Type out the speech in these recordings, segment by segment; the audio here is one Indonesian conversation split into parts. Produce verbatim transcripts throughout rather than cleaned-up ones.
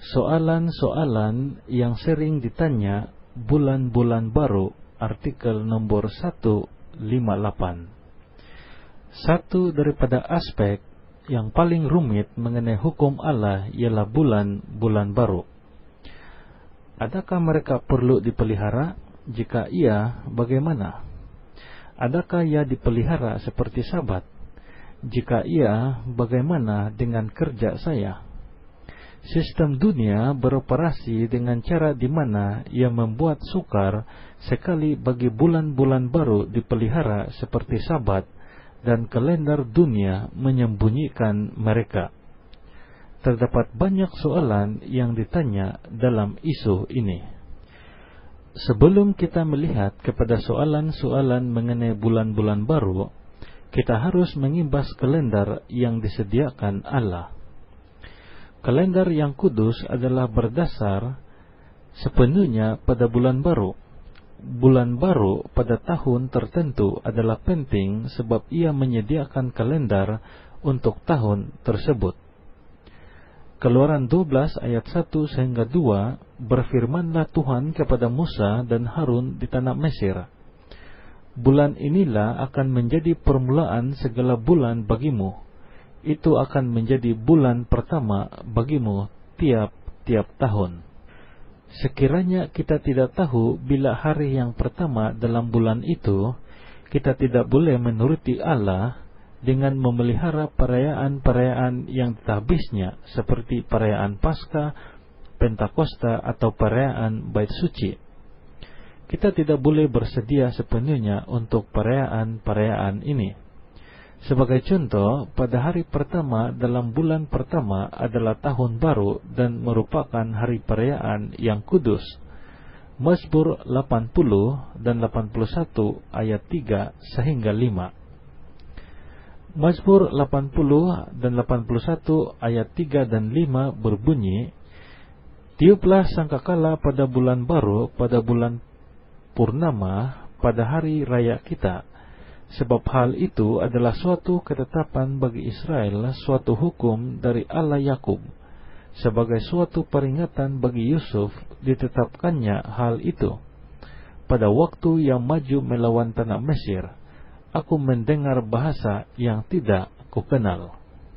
Soalan-soalan yang sering ditanya bulan-bulan baru, artikel nomor seratus lima puluh delapan. Satu daripada aspek yang paling rumit mengenai hukum Allah ialah bulan-bulan baru. Adakah mereka perlu dipelihara? Jika iya, bagaimana? Adakah ia dipelihara seperti Sabat? Jika iya, bagaimana dengan kerja saya? Sistem dunia beroperasi dengan cara di mana ia membuat sukar sekali bagi bulan-bulan baru dipelihara seperti Sabat, dan kalender dunia menyembunyikan mereka. Terdapat banyak soalan yang ditanya dalam isu ini. Sebelum kita melihat kepada soalan-soalan mengenai bulan-bulan baru, kita harus mengimbas kalender yang disediakan Allah. Kalender yang kudus adalah berdasar sepenuhnya pada bulan baru. Bulan baru pada tahun tertentu adalah penting sebab ia menyediakan kalender untuk tahun tersebut. Keluaran dua belas ayat satu sehingga dua, berfirmanlah Tuhan kepada Musa dan Harun di tanah Mesir, bulan inilah akan menjadi permulaan segala bulan bagimu. Itu akan menjadi bulan pertama bagimu tiap-tiap tahun. Sekiranya kita tidak tahu bila hari yang pertama dalam bulan itu, kita tidak boleh menuruti Allah dengan memelihara perayaan-perayaan yang tak habisnya, seperti perayaan Paskah, Pentakosta, atau perayaan Bait Suci. Kita tidak boleh bersedia sepenuhnya untuk perayaan-perayaan ini. Sebagai contoh, pada hari pertama dalam bulan pertama adalah tahun baru dan merupakan hari perayaan yang kudus. Mazmur delapan puluh dan delapan puluh satu ayat tiga sehingga lima. Mazmur delapan puluh dan delapan puluh satu ayat tiga dan lima berbunyi, tiuplah sangkakala pada bulan baru, pada bulan purnama, pada hari raya kita. Sebab hal itu adalah suatu ketetapan bagi Israel, suatu hukum dari Allah Yakub. Sebagai suatu peringatan bagi Yusuf ditetapkannya hal itu. Pada waktu yang maju melawan tanah Mesir, aku mendengar bahasa yang tidak kukenal.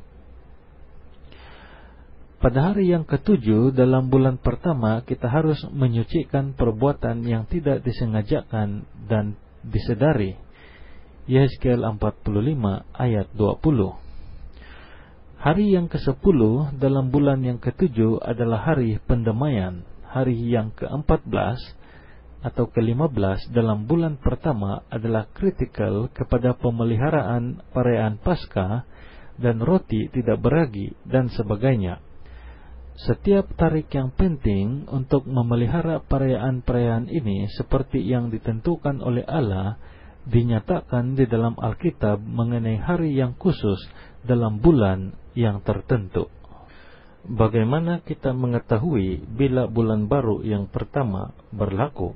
Pada hari yang ketujuh dalam bulan pertama, kita harus menyucikan perbuatan yang tidak disengajakan dan disedari. Yehezkiel empat puluh lima ayat dua puluh. Hari yang kesepuluh dalam bulan yang ketujuh adalah hari pendamaian. Hari yang keempat belas atau kelima belas dalam bulan pertama adalah kritikal kepada pemeliharaan perayaan Paskah dan roti tidak beragi dan sebagainya. Setiap tarik yang penting untuk memelihara perayaan-perayaan ini seperti yang ditentukan oleh Allah dinyatakan di dalam Alkitab mengenai hari yang khusus dalam bulan yang tertentu. Bagaimana kita mengetahui bila bulan baru yang pertama berlaku?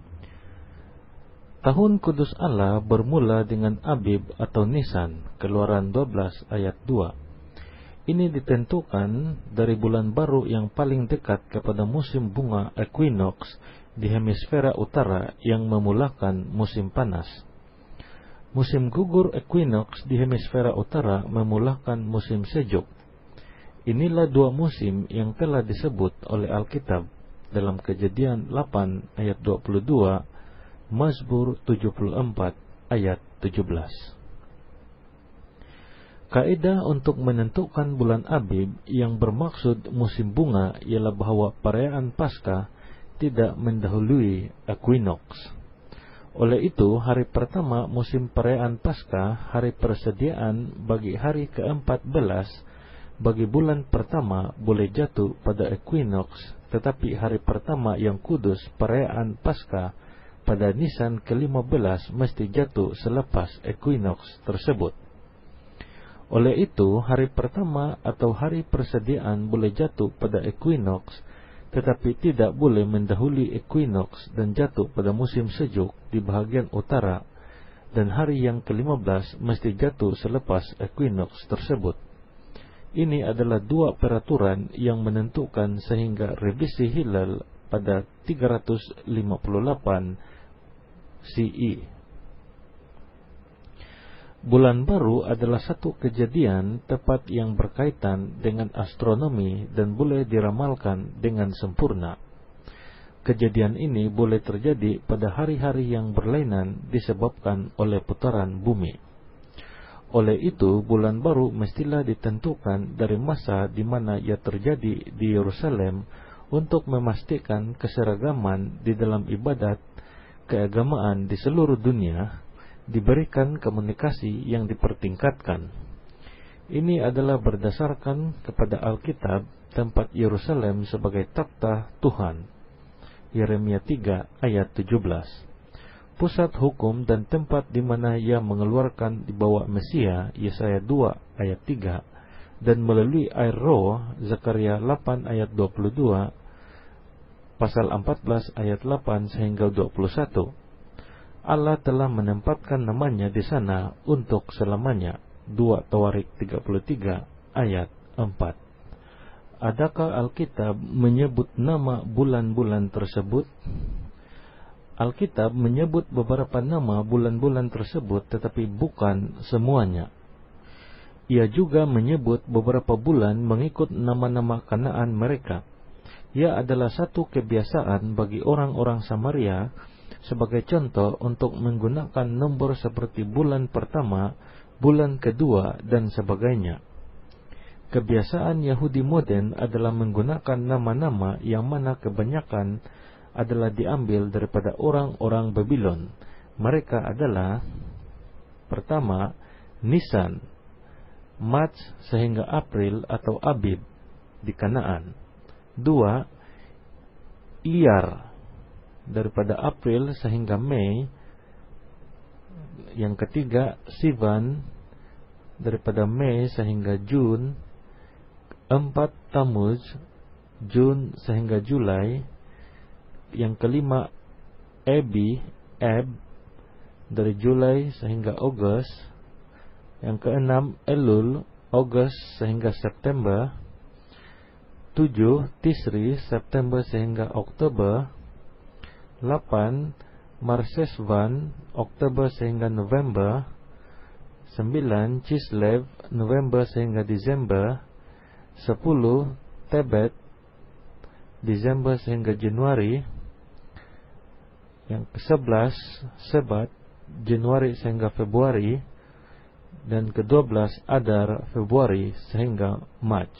Tahun kudus Allah bermula dengan Abib atau Nisan, Keluaran dua belas ayat dua. Ini ditentukan dari bulan baru yang paling dekat kepada musim bunga equinox di hemisfera utara yang memulakan musim panas. Musim gugur equinox di hemisfera utara memulakan musim sejuk. Inilah dua musim yang telah disebut oleh Alkitab dalam Kejadian delapan ayat dua puluh dua, Mazmur tujuh puluh empat ayat tujuh belas. Kaidah untuk menentukan bulan Abib yang bermaksud musim bunga ialah bahwa perayaan Paskah tidak mendahului equinox. Oleh itu, hari pertama musim perayaan Paskah, hari persediaan bagi hari keempat belas bagi bulan pertama boleh jatuh pada equinox, tetapi hari pertama yang kudus perayaan Paskah pada Nisan kelima belas mesti jatuh selepas equinox tersebut. Oleh itu, hari pertama atau hari persediaan boleh jatuh pada equinox, tetapi tidak boleh mendahului equinox dan jatuh pada musim sejuk di bahagian utara, dan hari yang kelima belas mesti jatuh selepas equinox tersebut. Ini adalah dua peraturan yang menentukan sehingga revisi hilal pada tiga ratus lima puluh delapan C E. Bulan baru adalah satu kejadian tepat yang berkaitan dengan astronomi dan boleh diramalkan dengan sempurna. Kejadian ini boleh terjadi pada hari-hari yang berlainan disebabkan oleh putaran bumi. Oleh itu, bulan baru mestilah ditentukan dari masa di mana ia terjadi di Yerusalem untuk memastikan keseragaman di dalam ibadat keagamaan di seluruh dunia, diberikan komunikasi yang dipertingkatkan. Ini adalah berdasarkan kepada Alkitab tempat Yerusalem sebagai takhta Tuhan. Yeremia tiga ayat tujuh belas. Pusat hukum dan tempat di mana ia mengeluarkan di bawah Mesia, Yesaya dua ayat tiga, dan melalui air roh, Zakaria delapan ayat dua puluh dua, pasal empat belas ayat delapan sehingga dua puluh satu. Allah telah menempatkan namanya di sana untuk selamanya. dua Tawarik tiga puluh tiga ayat empat. Adakah Alkitab menyebut nama bulan-bulan tersebut? Alkitab menyebut beberapa nama bulan-bulan tersebut, tetapi bukan semuanya. Ia juga menyebut beberapa bulan mengikut nama-nama Kanaan mereka. Ia adalah satu kebiasaan bagi orang-orang Samaria sebagai contoh untuk menggunakan nombor seperti bulan pertama, bulan kedua, dan sebagainya. Kebiasaan Yahudi modern adalah menggunakan nama-nama yang mana kebanyakan adalah diambil daripada orang-orang Babylon. Mereka adalah: pertama, Nisan, Mac sehingga April atau Abib di Kanaan. Dua, Iyar, daripada April sehingga Mei. Yang ketiga, Sivan, daripada Mei sehingga Jun. Empat, Tammuz, Jun sehingga Julai. Yang kelima, Ebi, Eb, dari Julai sehingga Agustus. Yang keenam, Elul, Agustus sehingga September. Tujuh, Tisri, September sehingga Oktober. Delapan, Marsesvan, Oktober sehingga November. Sembilan, Kislev, November sehingga Desember. Sepuluh, Tebet, Desember sehingga Januari. Yang kesebelas, Sebat, Januari sehingga Februari. Dan kedua belas, Adar, Februari sehingga Mac.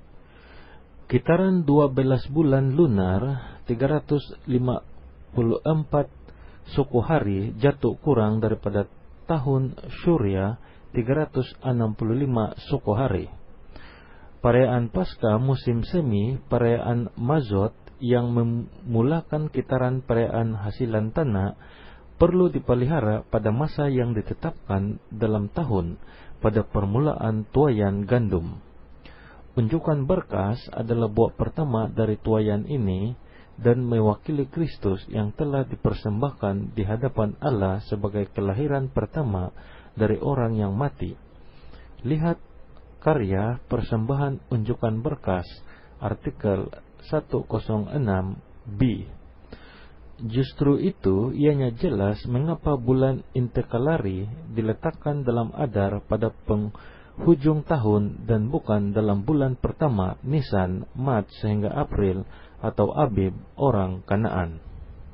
Kitaran dua belas bulan lunar, tiga ratus lima puluh empat suku hari jatuh kurang daripada tahun Syuria, tiga ratus enam puluh lima suku hari. Perayaan Paskah musim semi, perayaan Mazot yang memulakan kitaran perayaan hasilan tanah, perlu dipelihara pada masa yang ditetapkan dalam tahun pada permulaan tuayan gandum. Unjukan berkas adalah buah pertama dari tuayan ini dan mewakili Kristus yang telah dipersembahkan di hadapan Allah sebagai kelahiran pertama dari orang yang mati. Lihat karya persembahan unjukan berkas, artikel seratus enam B. Justru itu, ianya jelas mengapa bulan Intekalari diletakkan dalam Adar pada penghujung tahun dan bukan dalam bulan pertama Nisan, Mac sehingga April atau Abib orang Kanaan.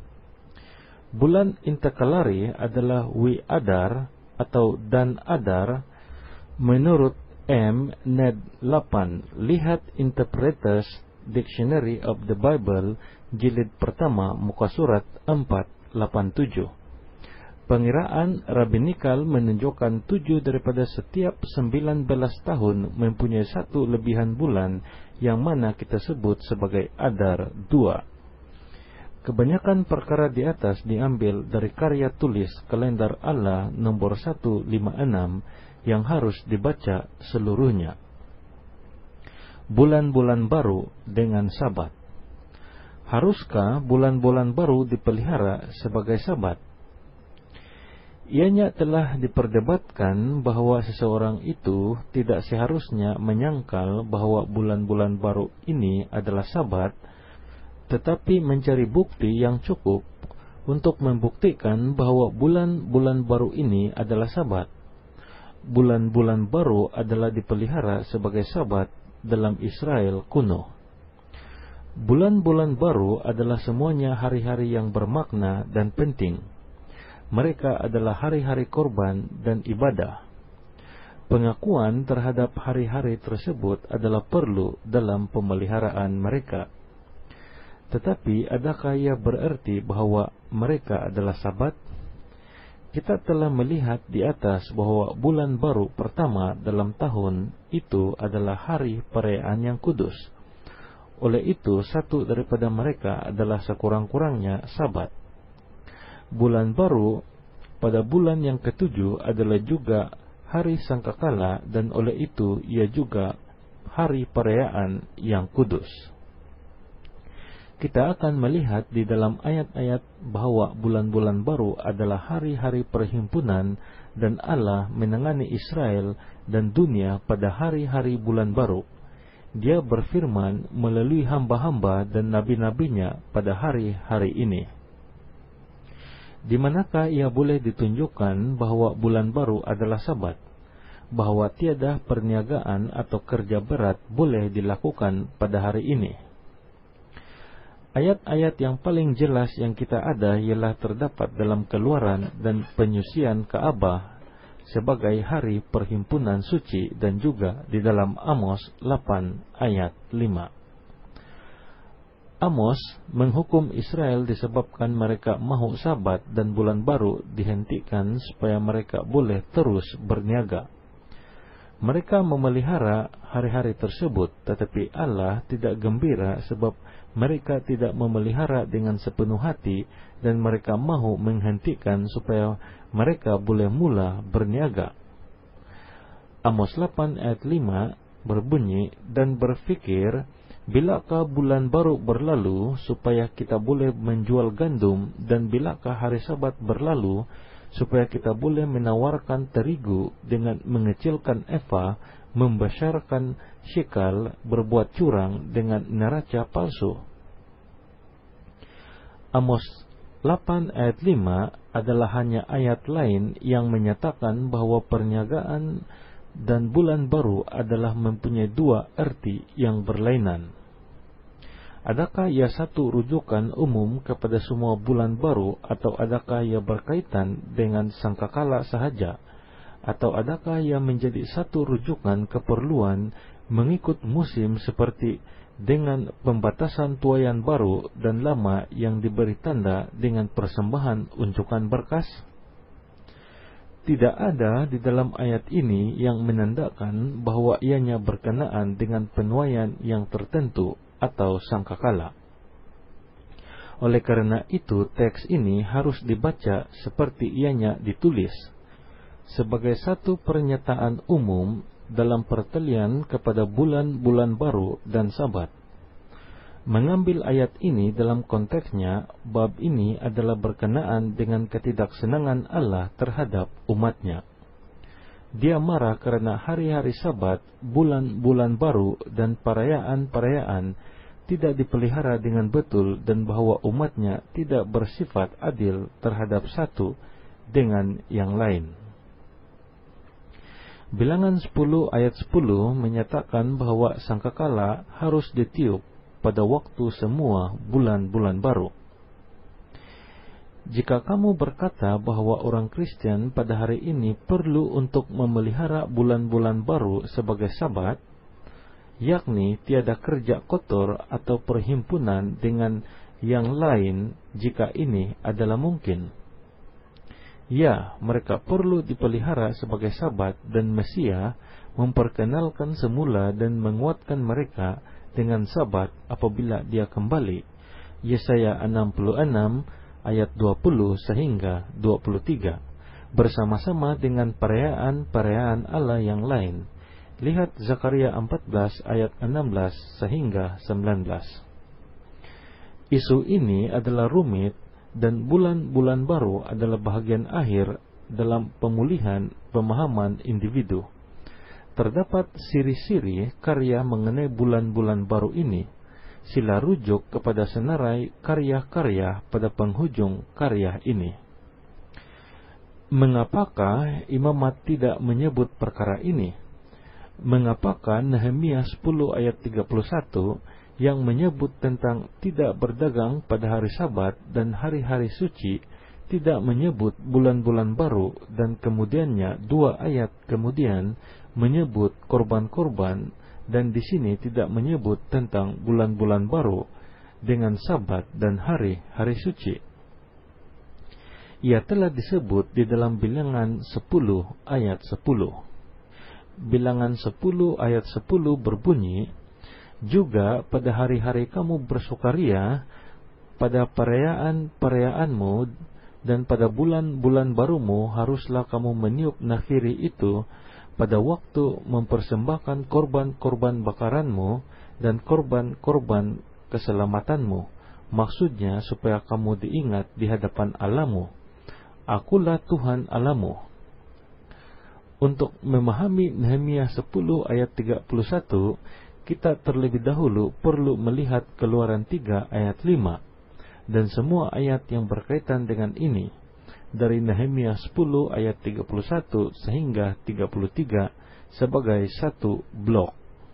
Bulan Intekalari adalah Wi Adar atau Dan Adar menurut M. Ned delapan. Lihat Interpreter's Dictionary of the Bible, jilid pertama, muka surat empat delapan tujuh. Pengiraan rabbinikal menunjukkan tujuh daripada setiap sembilan belas tahun mempunyai satu lebihan bulan yang mana kita sebut sebagai Adar dua. Kebanyakan perkara di atas diambil dari karya tulis kalender Allah nomor seratus lima puluh enam yang harus dibaca seluruhnya. Bulan-bulan baru dengan Sabat. Haruskah bulan-bulan baru dipelihara sebagai Sabat? Ianya telah diperdebatkan bahwa seseorang itu tidak seharusnya menyangkal bahwa bulan-bulan baru ini adalah Sabat, tetapi mencari bukti yang cukup untuk membuktikan bahwa bulan-bulan baru ini adalah Sabat. Bulan-bulan baru adalah dipelihara sebagai Sabat dalam Israel kuno. Bulan-bulan baru adalah semuanya hari-hari yang bermakna dan penting. Mereka adalah hari-hari korban dan ibadah. Pengakuan terhadap hari-hari tersebut adalah perlu dalam pemeliharaan mereka. Tetapi adakah ia berarti bahwa mereka adalah Sabat? Kita telah melihat di atas bahwa bulan baru pertama dalam tahun itu adalah hari perayaan yang kudus. Oleh itu, satu daripada mereka adalah sekurang-kurangnya Sabat. Bulan baru pada bulan yang ketujuh adalah juga hari sangkakala, dan oleh itu ia juga hari perayaan yang kudus. Kita akan melihat di dalam ayat-ayat bahwa bulan-bulan baru adalah hari-hari perhimpunan, dan Allah menangani Israel dan dunia pada hari-hari bulan baru. Dia berfirman melalui hamba-hamba dan nabi-nabinya pada hari-hari ini. Di manakah ia boleh ditunjukkan bahwa bulan baru adalah Sabat, bahwa tiada perniagaan atau kerja berat boleh dilakukan pada hari ini? Ayat-ayat yang paling jelas yang kita ada ialah terdapat dalam Keluaran dan penyucian Ka'bah sebagai hari perhimpunan suci, dan juga di dalam Amos delapan ayat lima. Amos menghukum Israel disebabkan mereka mahu Sabat dan bulan baru dihentikan supaya mereka boleh terus berniaga. Mereka memelihara hari-hari tersebut, tetapi Allah tidak gembira sebab mereka tidak memelihara dengan sepenuh hati, dan mereka mahu menghentikan supaya mereka boleh mula berniaga. Amos delapan ayat lima berbunyi, dan berfikir, bilakah bulan baru berlalu supaya kita boleh menjual gandum, dan bilakah hari Sabat berlalu supaya kita boleh menawarkan terigu dengan mengecilkan eva, membesarkan syikal, berbuat curang dengan neraca palsu. Amos delapan ayat lima adalah hanya ayat lain yang menyatakan bahwa perniagaan dan bulan baru adalah mempunyai dua arti yang berlainan. Adakah ia satu rujukan umum kepada semua bulan baru, atau adakah ia berkaitan dengan sangkakala sahaja, atau adakah ia menjadi satu rujukan keperluan mengikut musim seperti dengan pembatasan tuaian baru dan lama yang diberi tanda dengan persembahan unjukan berkas? Tidak ada di dalam ayat ini yang menandakan bahwa ianya berkenaan dengan penuaian yang tertentu atau sangkakala. Oleh karena itu, teks ini harus dibaca seperti ianya ditulis, sebagai satu pernyataan umum dalam pertalian kepada bulan-bulan baru dan Sabat. Mengambil ayat ini dalam konteksnya, bab ini adalah berkenaan dengan ketidaksenangan Allah terhadap umatnya. Dia marah karena hari-hari Sabat, bulan-bulan baru, dan perayaan-perayaan tidak dipelihara dengan betul, dan bahwa umatnya tidak bersifat adil terhadap satu dengan yang lain. Bilangan sepuluh ayat sepuluh menyatakan bahwa sangkakala harus ditiup pada waktu semua bulan-bulan baru. Jika kamu berkata bahwa orang Kristen pada hari ini perlu untuk memelihara bulan-bulan baru sebagai Sabat, yakni tiada kerja kotor atau perhimpunan dengan yang lain, jika ini adalah mungkin, ya, mereka perlu dipelihara sebagai Sabat, dan Mesia memperkenalkan semula dan menguatkan mereka dengan Sabat apabila dia kembali. Yesaya enam puluh enam ayat dua puluh sehingga dua puluh tiga, bersama-sama dengan perayaan-perayaan Allah yang lain. Lihat Zakaria empat belas ayat enam belas sehingga sembilan belas. Isu ini adalah rumit, dan bulan-bulan baru adalah bahagian akhir dalam pemulihan pemahaman individu. Terdapat siri-siri karya mengenai bulan-bulan baru ini. Sila rujuk kepada senarai karya-karya pada penghujung karya ini. Mengapakah Imamat tidak menyebut perkara ini? Mengapakah Nehemia sepuluh ayat tiga puluh satu yang menyebut tentang tidak berdagang pada hari Sabat dan hari-hari suci tidak menyebut bulan-bulan baru, dan kemudiannya dua ayat kemudian menyebut korban-korban, dan di sini tidak menyebut tentang bulan-bulan baru dengan Sabat dan hari-hari suci? Ia telah disebut di dalam Bilangan sepuluh ayat sepuluh. Bilangan sepuluh ayat sepuluh berbunyi, juga pada hari-hari kamu bersukaria, pada perayaan-perayaanmu dan pada bulan-bulan barumu haruslah kamu meniup nafiri itu pada waktu mempersembahkan korban-korban bakaranmu dan korban-korban keselamatanmu. Maksudnya supaya kamu diingat di hadapan Allahmu. Akulah Tuhan Allahmu. Untuk memahami Nehemia sepuluh ayat tiga puluh satu, kita terlebih dahulu perlu melihat Keluaran tiga ayat lima dan semua ayat yang berkaitan dengan ini, dari Nehemia sepuluh ayat tiga puluh satu sehingga tiga puluh tiga sebagai satu blok.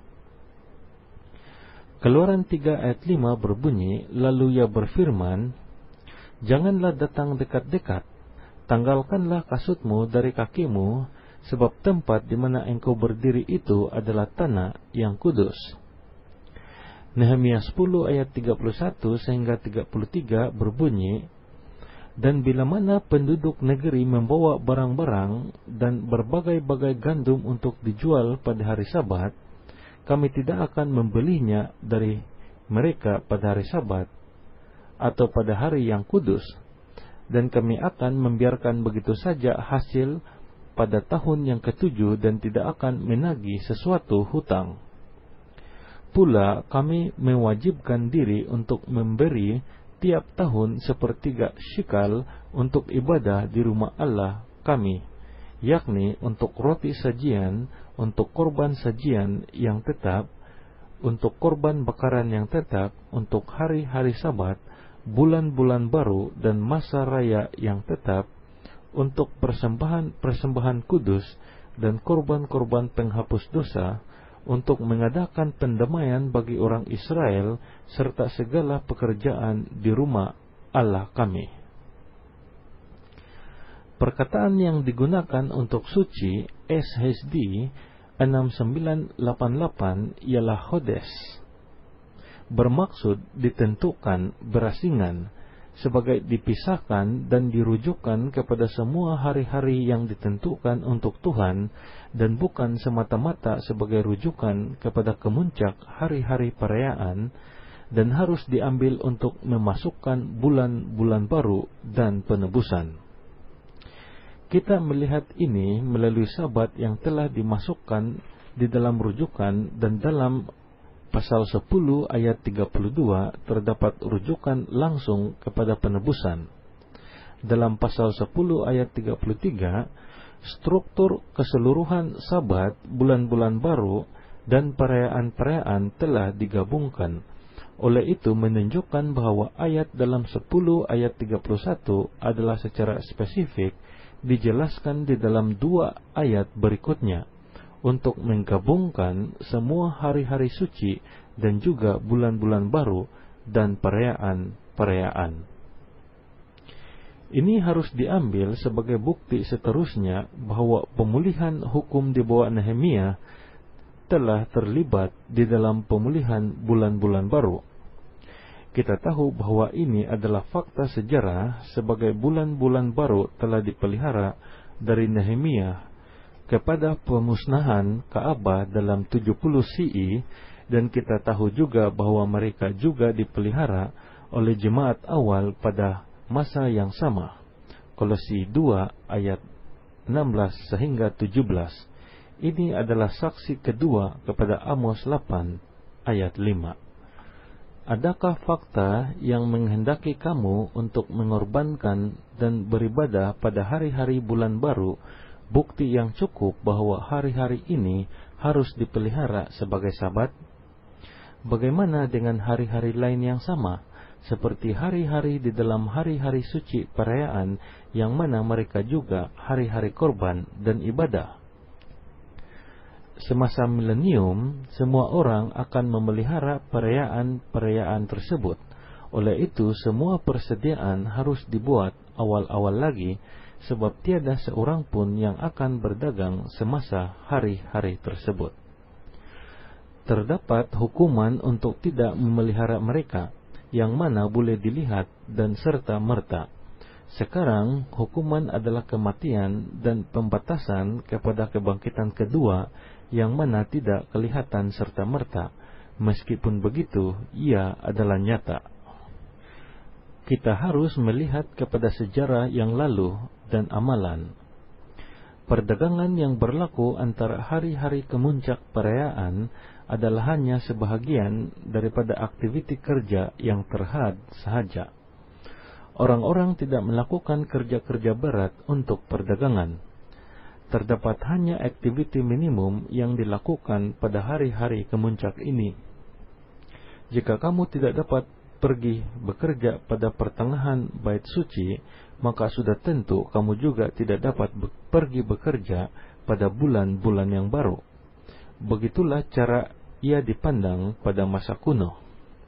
Keluaran tiga ayat lima berbunyi, lalu ia berfirman, janganlah datang dekat-dekat, tanggalkanlah kasutmu dari kakimu, sebab tempat di mana engkau berdiri itu adalah tanah yang kudus. Nehemia sepuluh ayat tiga puluh satu sehingga tiga puluh tiga berbunyi, dan bila mana penduduk negeri membawa barang-barang dan berbagai-bagai gandum untuk dijual pada hari Sabat, kami tidak akan membelinya dari mereka pada hari Sabat atau pada hari yang kudus, dan kami akan membiarkan begitu saja hasil pada tahun yang ketujuh dan tidak akan menagih sesuatu hutang. Pula kami mewajibkan diri untuk memberi tiap tahun sepertiga shikal untuk ibadah di rumah Allah kami, yakni untuk roti sajian, untuk korban sajian yang tetap, untuk korban bakaran yang tetap, untuk hari-hari Sabat, bulan-bulan baru dan masa raya yang tetap, untuk persembahan-persembahan kudus dan korban-korban penghapus dosa, untuk mengadakan pendamaian bagi orang Israel, serta segala pekerjaan di rumah Allah kami. Perkataan yang digunakan untuk suci S H D enam sembilan delapan delapan ialah Hodes, bermaksud ditentukan, berasingan, sebagai dipisahkan dan dirujukkan kepada semua hari-hari yang ditentukan untuk Tuhan, dan bukan semata-mata sebagai rujukan kepada kemuncak hari-hari perayaan, dan harus diambil untuk memasukkan bulan-bulan baru dan penebusan. Kita melihat ini melalui Sabat yang telah dimasukkan di dalam rujukan, dan dalam pasal sepuluh ayat tiga puluh dua terdapat rujukan langsung kepada penebusan. Dalam pasal sepuluh ayat tiga puluh tiga, struktur keseluruhan Sabat, bulan-bulan baru, dan perayaan-perayaan telah digabungkan. Oleh itu menunjukkan bahwa ayat dalam sepuluh ayat tiga puluh satu adalah secara spesifik dijelaskan di dalam dua ayat berikutnya, untuk menggabungkan semua hari-hari suci dan juga bulan-bulan baru dan perayaan-perayaan. Ini harus diambil sebagai bukti seterusnya bahwa pemulihan hukum di bawah Nehemia telah terlibat di dalam pemulihan bulan-bulan baru. Kita tahu bahwa ini adalah fakta sejarah, sebagai bulan-bulan baru telah dipelihara dari Nehemia kepada pemusnahan Ka'bah dalam tujuh puluh C E, dan kita tahu juga bahwa mereka juga dipelihara oleh jemaat awal pada masa yang sama. Kolose dua ayat enam belas sehingga tujuh belas. Ini adalah saksi kedua kepada Amos delapan ayat lima. adakah fakta yang menghendaki kamu untuk mengorbankan dan beribadah pada hari-hari bulan baru, bukti yang cukup bahwa hari-hari ini harus dipelihara sebagai Sabat? Bagaimana dengan hari-hari lain yang sama, seperti hari-hari di dalam hari-hari suci perayaan, yang mana mereka juga hari-hari korban dan ibadah? Semasa milenium, semua orang akan memelihara perayaan-perayaan tersebut. Oleh itu, semua persediaan harus dibuat awal-awal lagi, sebab tiada seorang pun yang akan berdagang semasa hari-hari tersebut. Terdapat hukuman untuk tidak memelihara mereka, yang mana boleh dilihat dan serta-merta. Sekarang, hukuman adalah kematian dan pembatasan kepada kebangkitan kedua, yang mana tidak kelihatan serta-merta. Meskipun begitu, ia adalah nyata. Kita harus melihat kepada sejarah yang lalu dan amalan. Perdagangan yang berlaku antara hari-hari kemuncak perayaan adalah hanya sebahagian daripada aktiviti kerja yang terhad sahaja. Orang-orang tidak melakukan kerja-kerja berat untuk perdagangan. Terdapat hanya aktiviti minimum yang dilakukan pada hari-hari kemuncak ini. Jika kamu tidak dapat pergi bekerja pada pertengahan bait suci, maka sudah tentu kamu juga tidak dapat be- pergi bekerja pada bulan-bulan yang baru. Begitulah cara ia dipandang pada masa kuno.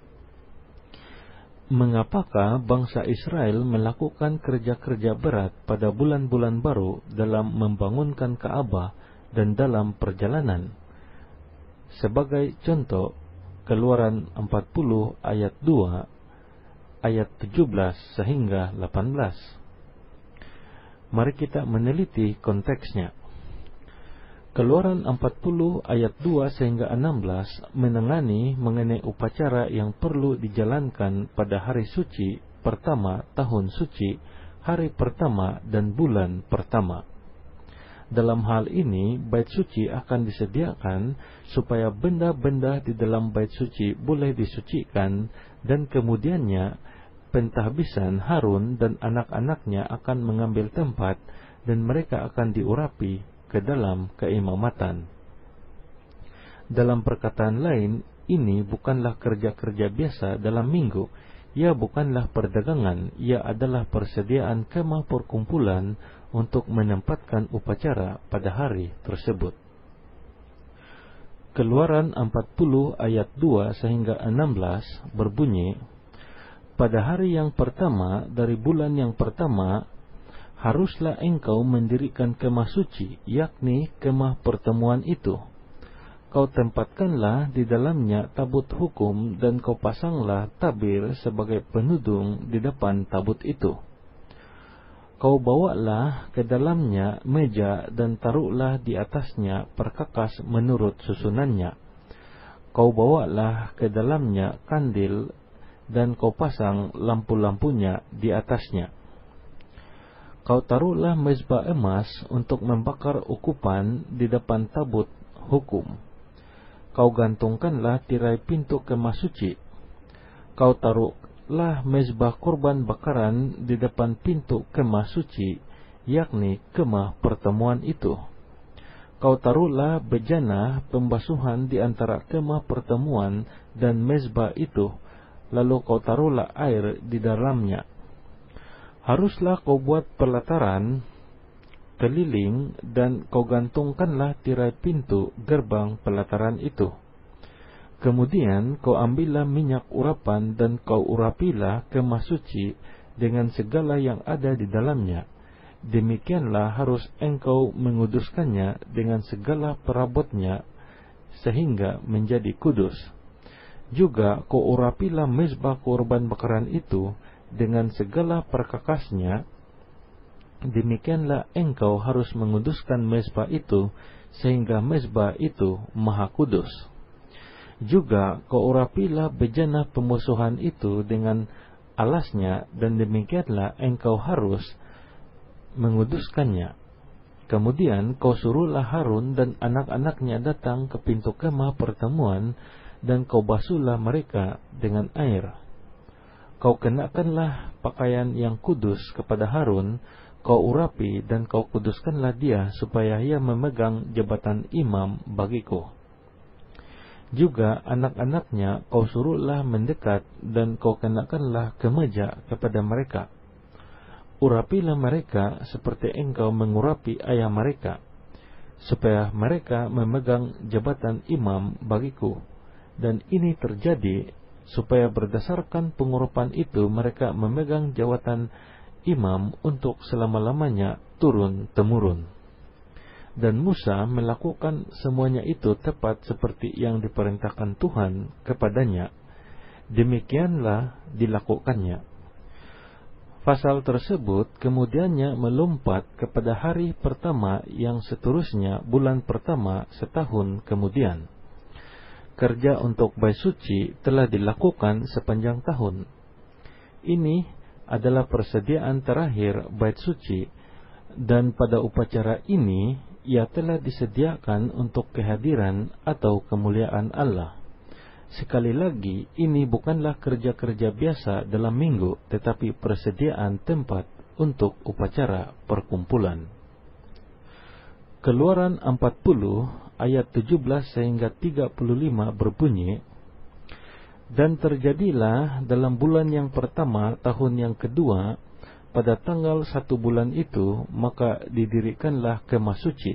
Mengapakah bangsa Israel melakukan kerja-kerja berat pada bulan-bulan baru dalam membangunkan Ka'bah dan dalam perjalanan? Sebagai contoh, Keluaran empat puluh ayat dua, ayat tujuh belas sehingga delapan belas. Mari kita meneliti konteksnya. Keluaran empat puluh ayat dua sehingga enam belas menengani mengenai upacara yang perlu dijalankan pada hari suci pertama tahun suci, hari pertama dan bulan pertama. Dalam hal ini, bait suci akan disediakan supaya benda-benda di dalam bait suci boleh disucikan, dan kemudiannya pentahbisan Harun dan anak-anaknya akan mengambil tempat dan mereka akan diurapi ke dalam keimamatan. Dalam perkataan lain, ini bukanlah kerja-kerja biasa dalam minggu. Ia bukanlah perdagangan, ia adalah persediaan kemah perkumpulan untuk menempatkan upacara pada hari tersebut. Keluaran empat puluh ayat dua sehingga enam belas berbunyi, pada hari yang pertama dari bulan yang pertama, haruslah engkau mendirikan kemah suci, yakni kemah pertemuan itu. Kau tempatkanlah di dalamnya tabut hukum, dan kau pasanglah tabir sebagai penudung di depan tabut itu. Kau bawalah ke dalamnya meja dan taruhlah di atasnya perkakas menurut susunannya. Kau bawalah ke dalamnya kandil dan kau pasang lampu-lampunya di atasnya. Kau taruhlah mezbah emas untuk membakar ukupan di depan tabut hukum. Kau gantungkanlah tirai pintu kemah suci. Kau taruhlah mezbah korban bakaran di depan pintu kemah suci, yakni kemah pertemuan itu. Kau taruhlah bejana pembasuhan di antara kemah pertemuan dan mezbah itu, lalu kau taruhlah air di dalamnya. Haruslah kau buat pelataran keliling dan kau gantungkanlah tirai pintu gerbang pelataran itu. Kemudian kau ambillah minyak urapan dan kau urapilah kemah suci dengan segala yang ada di dalamnya. Demikianlah harus engkau menguduskannya dengan segala perabotnya sehingga menjadi kudus. Juga kau urapilah mezbah korban bakaran itu dengan segala perkakasnya. Demikianlah engkau harus menguduskan mezbah itu sehingga mezbah itu maha kudus. Juga kau urapilah bejana pemusuhan itu dengan alasnya, dan demikianlah engkau harus menguduskannya. Kemudian kau suruhlah Harun dan anak-anaknya datang ke pintu kemah pertemuan dan kau basuhlah mereka dengan air. Kau kenakanlah pakaian yang kudus kepada Harun, kau urapi dan kau kuduskanlah dia supaya ia memegang jabatan imam bagiku. Juga anak-anaknya kau suruhlah mendekat dan kau kenakanlah kemeja kepada mereka. Urapilah mereka seperti engkau mengurapi ayah mereka, supaya mereka memegang jabatan imam bagiku. Dan ini terjadi supaya berdasarkan pengurapan itu mereka memegang jabatan imam untuk selama-lamanya turun-temurun. Dan Musa melakukan semuanya itu tepat seperti yang diperintahkan Tuhan kepadanya. Demikianlah dilakukannya. Pasal tersebut kemudiannya melompat kepada hari pertama yang seterusnya bulan pertama setahun kemudian. Kerja untuk bait suci telah dilakukan sepanjang tahun. Ini adalah persediaan terakhir bait suci, dan pada upacara ini ia telah disediakan untuk kehadiran atau kemuliaan Allah. Sekali lagi, ini bukanlah kerja-kerja biasa dalam minggu, tetapi persediaan tempat untuk upacara perkumpulan. Keluaran empat puluh ayat tujuh belas sehingga tiga puluh lima berbunyi, dan terjadilah dalam bulan yang pertama tahun yang kedua, pada tanggal satu bulan itu, maka didirikanlah kemah suci.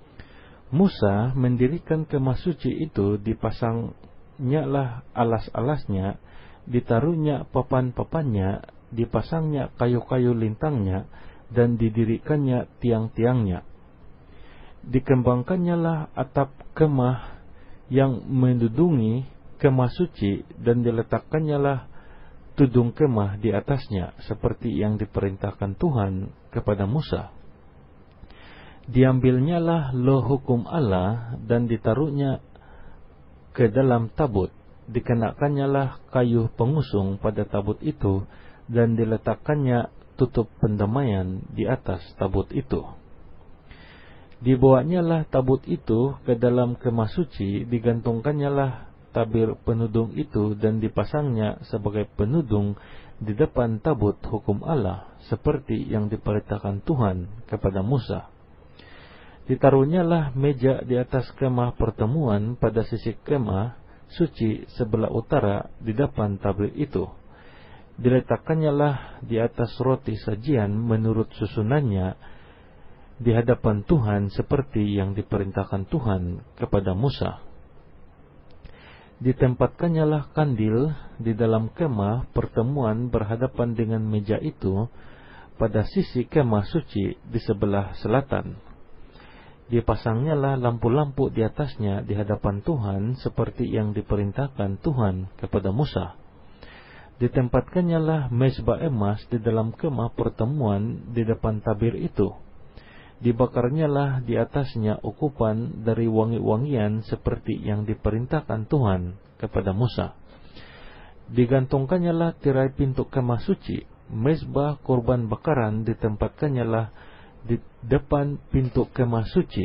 Musa mendirikan kemah suci itu, dipasangnyalah alas-alasnya, ditaruhnya papan-papannya, dipasangnya kayu-kayu lintangnya, dan didirikannya tiang-tiangnya. Dikembangkannya lah atap kemah yang menudungi kemah suci, dan diletakkannya lah tudung kemah di atasnya, seperti yang diperintahkan Tuhan kepada Musa. Diambilnya lah loh hukum Allah dan ditaruhnya ke dalam tabut. Dikenakannya lah kayu pengusung pada tabut itu, dan diletakkannya tutup pendamaian di atas tabut itu. Dibawanya lah tabut itu ke dalam kemah suci, digantungkannya lah tabir penudung itu, dan dipasangnya sebagai penudung di depan tabut hukum Allah, seperti yang diperintahkan Tuhan kepada Musa. Ditaruhnya lah meja di atas kemah pertemuan pada sisi kemah suci sebelah utara di depan tabir itu. Diletakkannya lah di atas roti sajian menurut susunannya di hadapan Tuhan, seperti yang diperintahkan Tuhan kepada Musa. Ditempatkannya lah kandil di dalam kemah pertemuan berhadapan dengan meja itu pada sisi kemah suci di sebelah selatan. Dipasangnya lah lampu-lampu di atasnya di hadapan Tuhan, seperti yang diperintahkan Tuhan kepada Musa. Ditempatkannya lah mezbah emas di dalam kemah pertemuan di depan tabir itu. Dibakarnya lah di atasnya ukupan dari wangi-wangian, seperti yang diperintahkan Tuhan kepada Musa. Digantungkannya lah tirai pintu kemah suci. Mezbah korban bakaran ditempatkannya lah di depan pintu kemah suci,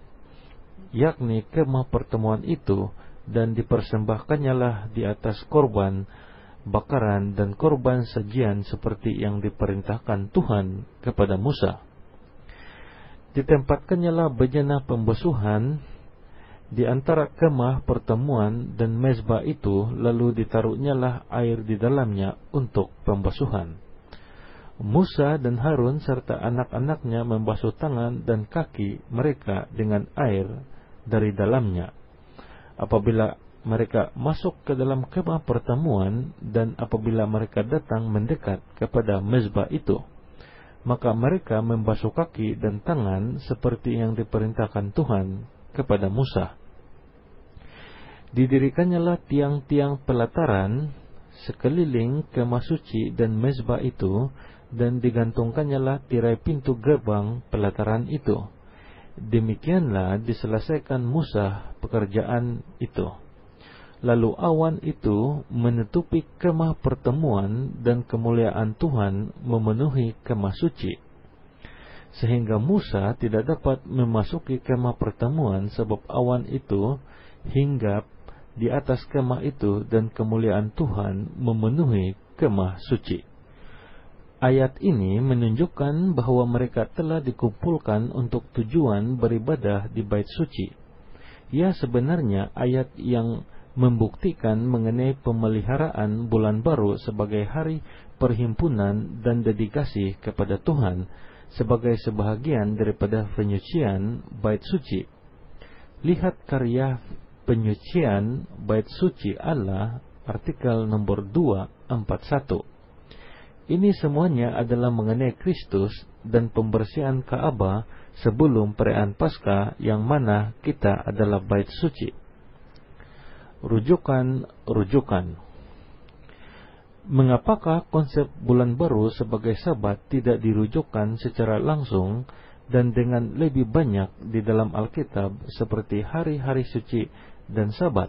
yakni kemah pertemuan itu, dan dipersembahkannya lah di atas korban bakaran dan korban sajian, seperti yang diperintahkan Tuhan kepada Musa. Ditempatkannya lah bejana pembesuhan di antara kemah pertemuan dan mezbah itu, lalu ditaruhnya lah air di dalamnya untuk pembesuhan. Musa dan Harun serta anak-anaknya membasuh tangan dan kaki mereka dengan air dari dalamnya apabila mereka masuk ke dalam kemah pertemuan, dan apabila mereka datang mendekat kepada mezbah itu, maka mereka membasuh kaki dan tangan seperti yang diperintahkan Tuhan kepada Musa. Didirikannya lah tiang-tiang pelataran sekeliling kemah suci dan mezbah itu, dan digantungkannya lah tirai pintu gerbang pelataran itu. Demikianlah diselesaikan Musa pekerjaan itu. Lalu awan itu menutupi kemah pertemuan, dan kemuliaan Tuhan memenuhi kemah suci, sehingga Musa tidak dapat memasuki kemah pertemuan sebab awan itu hinggap di atas kemah itu dan kemuliaan Tuhan memenuhi kemah suci. Ayat ini menunjukkan bahwa mereka telah dikumpulkan untuk tujuan beribadah di bait suci. Ya, sebenarnya ayat yang membuktikan mengenai pemeliharaan bulan baru sebagai hari perhimpunan dan dedikasi kepada Tuhan sebagai sebahagian daripada penyucian bait suci. Lihat karya penyucian bait suci Allah, artikel nomor dua empat satu. Ini semuanya adalah mengenai Kristus dan pembersihan Ka'bah sebelum perayaan Paskah, yang mana kita adalah bait suci. Rujukan-rujukan. Mengapakah konsep bulan baru sebagai Sabat tidak dirujukkan secara langsung dan dengan lebih banyak di dalam Alkitab seperti hari-hari suci dan Sabat?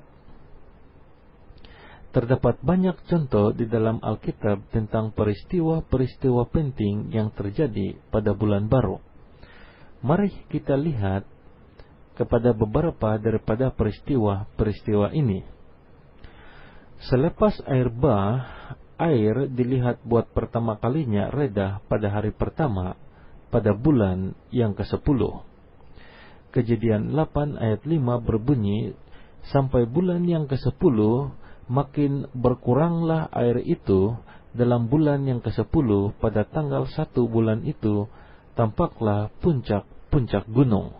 Terdapat banyak contoh di dalam Alkitab tentang peristiwa-peristiwa penting yang terjadi pada bulan baru. Mari kita lihat kepada beberapa daripada peristiwa-peristiwa ini. Selepas air bah, air dilihat buat pertama kalinya reda pada hari pertama pada bulan yang kesepuluh. Kejadian delapan ayat lima berbunyi, sampai bulan yang kesepuluh makin berkuranglah air itu. Dalam bulan yang kesepuluh pada tanggal satu bulan itu tampaklah puncak-puncak gunung.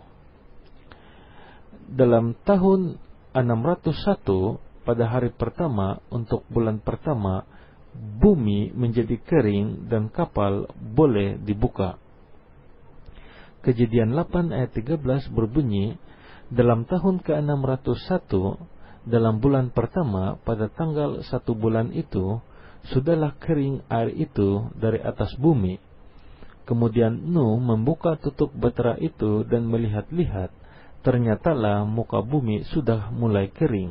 Dalam tahun enam ratus satu pada hari pertama untuk bulan pertama, bumi menjadi kering dan kapal boleh dibuka. Kejadian delapan ayat tiga belas berbunyi, dalam tahun ke enam ratus satu dalam bulan pertama pada tanggal satu bulan itu sudahlah kering air itu dari atas bumi. Kemudian Nuh membuka tutup bahtera itu dan melihat-lihat, ternyatalah muka bumi sudah mulai kering.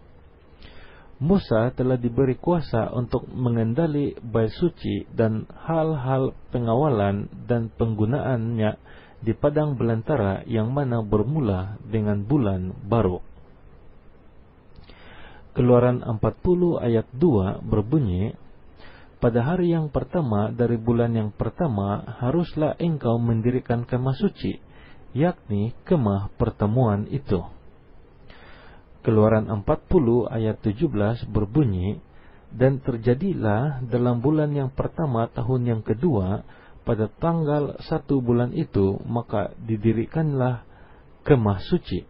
Musa telah diberi kuasa untuk mengendali bait suci dan hal-hal pengawalan dan penggunaannya di padang belantara yang mana bermula dengan bulan baru. Keluaran empat puluh ayat dua berbunyi, pada hari yang pertama dari bulan yang pertama haruslah engkau mendirikan kemah suci, yakni kemah pertemuan itu. Keluaran empat puluh ayat tujuh belas berbunyi, dan terjadilah dalam bulan yang pertama tahun yang kedua pada tanggal satu bulan itu, maka didirikanlah kemah suci.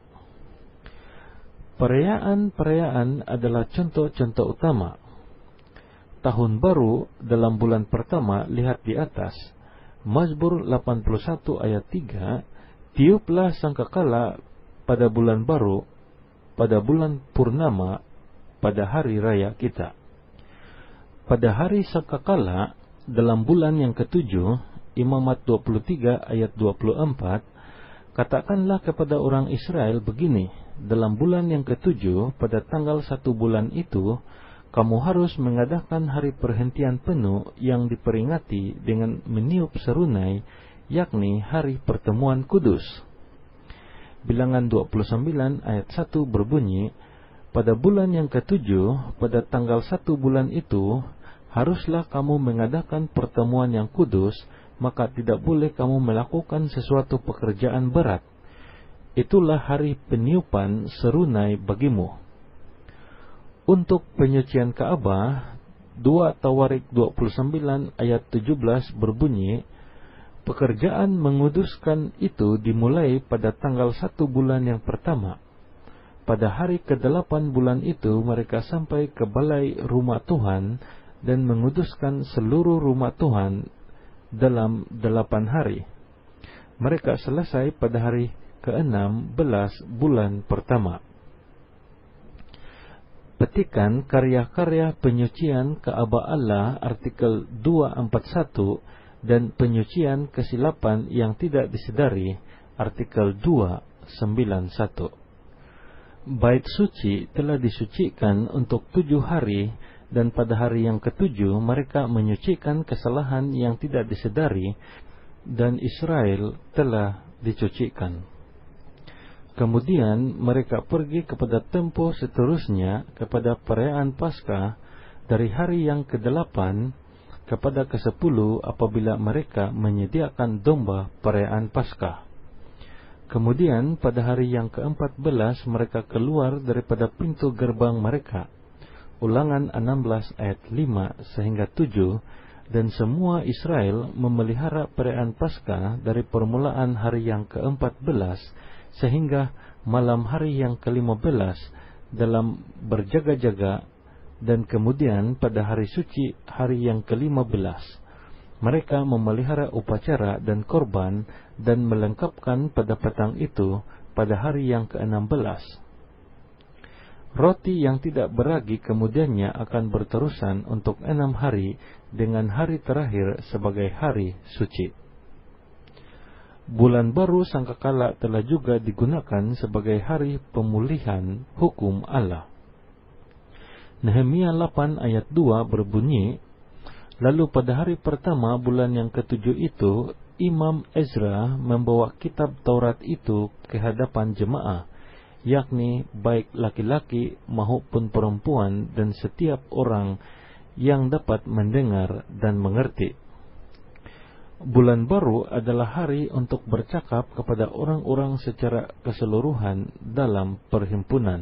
Perayaan-perayaan adalah contoh-contoh utama. Tahun baru dalam bulan pertama lihat di atas. Mazmur delapan puluh satu ayat tiga, tiuplah sangkakala pada bulan baru, pada bulan purnama, pada hari raya kita. Pada hari sangkakala dalam bulan yang ketujuh, Imamat dua puluh tiga ayat dua puluh empat, katakanlah kepada orang Israel begini, dalam bulan yang ketujuh pada tanggal satu bulan itu, kamu harus mengadakan hari perhentian penuh yang diperingati dengan meniup serunai, yakni hari pertemuan kudus. Bilangan dua puluh sembilan ayat satu berbunyi, pada bulan yang ketujuh pada tanggal satu bulan itu haruslah kamu mengadakan pertemuan yang kudus, maka tidak boleh kamu melakukan sesuatu pekerjaan berat. Itulah hari peniupan serunai bagimu. Untuk penyucian Ka'bah, dua Tawarik dua puluh sembilan ayat tujuh belas berbunyi, pekerjaan menguduskan itu dimulai pada tanggal satu bulan yang pertama. Pada hari kedelapan bulan itu mereka sampai ke balai rumah Tuhan dan menguduskan seluruh rumah Tuhan dalam delapan hari. Mereka selesai pada hari keenam belas bulan pertama. Petikan karya-karya penyucian Ka'bah Allah artikel dua empat satu dan penyucian kesilapan yang tidak disedari artikel dua sembilan satu. Bait suci telah disucikan untuk tujuh hari, dan pada hari yang ketujuh mereka menyucikan kesalahan yang tidak disedari, dan Israel telah dicucikan. Kemudian mereka pergi kepada tempo seterusnya kepada perayaan Paskah dari hari yang kedelapan kepada kesepuluh apabila mereka menyediakan domba perayaan Paskah. Kemudian pada hari yang keempat belas mereka keluar daripada pintu gerbang mereka. Ulangan enam belas ayat lima sehingga tujuh. Dan semua Israel memelihara perayaan Paskah dari permulaan hari yang keempat belas sehingga malam hari yang kelima belas dalam berjaga-jaga, dan kemudian pada hari suci hari yang kelima belas mereka memelihara upacara dan korban dan melengkapkan pada petang itu pada hari yang keenam belas. Roti yang tidak beragi kemudiannya akan berterusan untuk enam hari dengan hari terakhir sebagai hari suci. Bulan baru sangkakala telah juga digunakan sebagai hari pemulihan hukum Allah. Nehemia delapan ayat dua berbunyi, lalu pada hari pertama bulan yang ketujuh itu, Imam Ezra membawa kitab Taurat itu ke hadapan jemaah, yakni baik laki-laki maupun perempuan dan setiap orang yang dapat mendengar dan mengerti. Bulan baru adalah hari untuk bercakap kepada orang-orang secara keseluruhan dalam perhimpunan.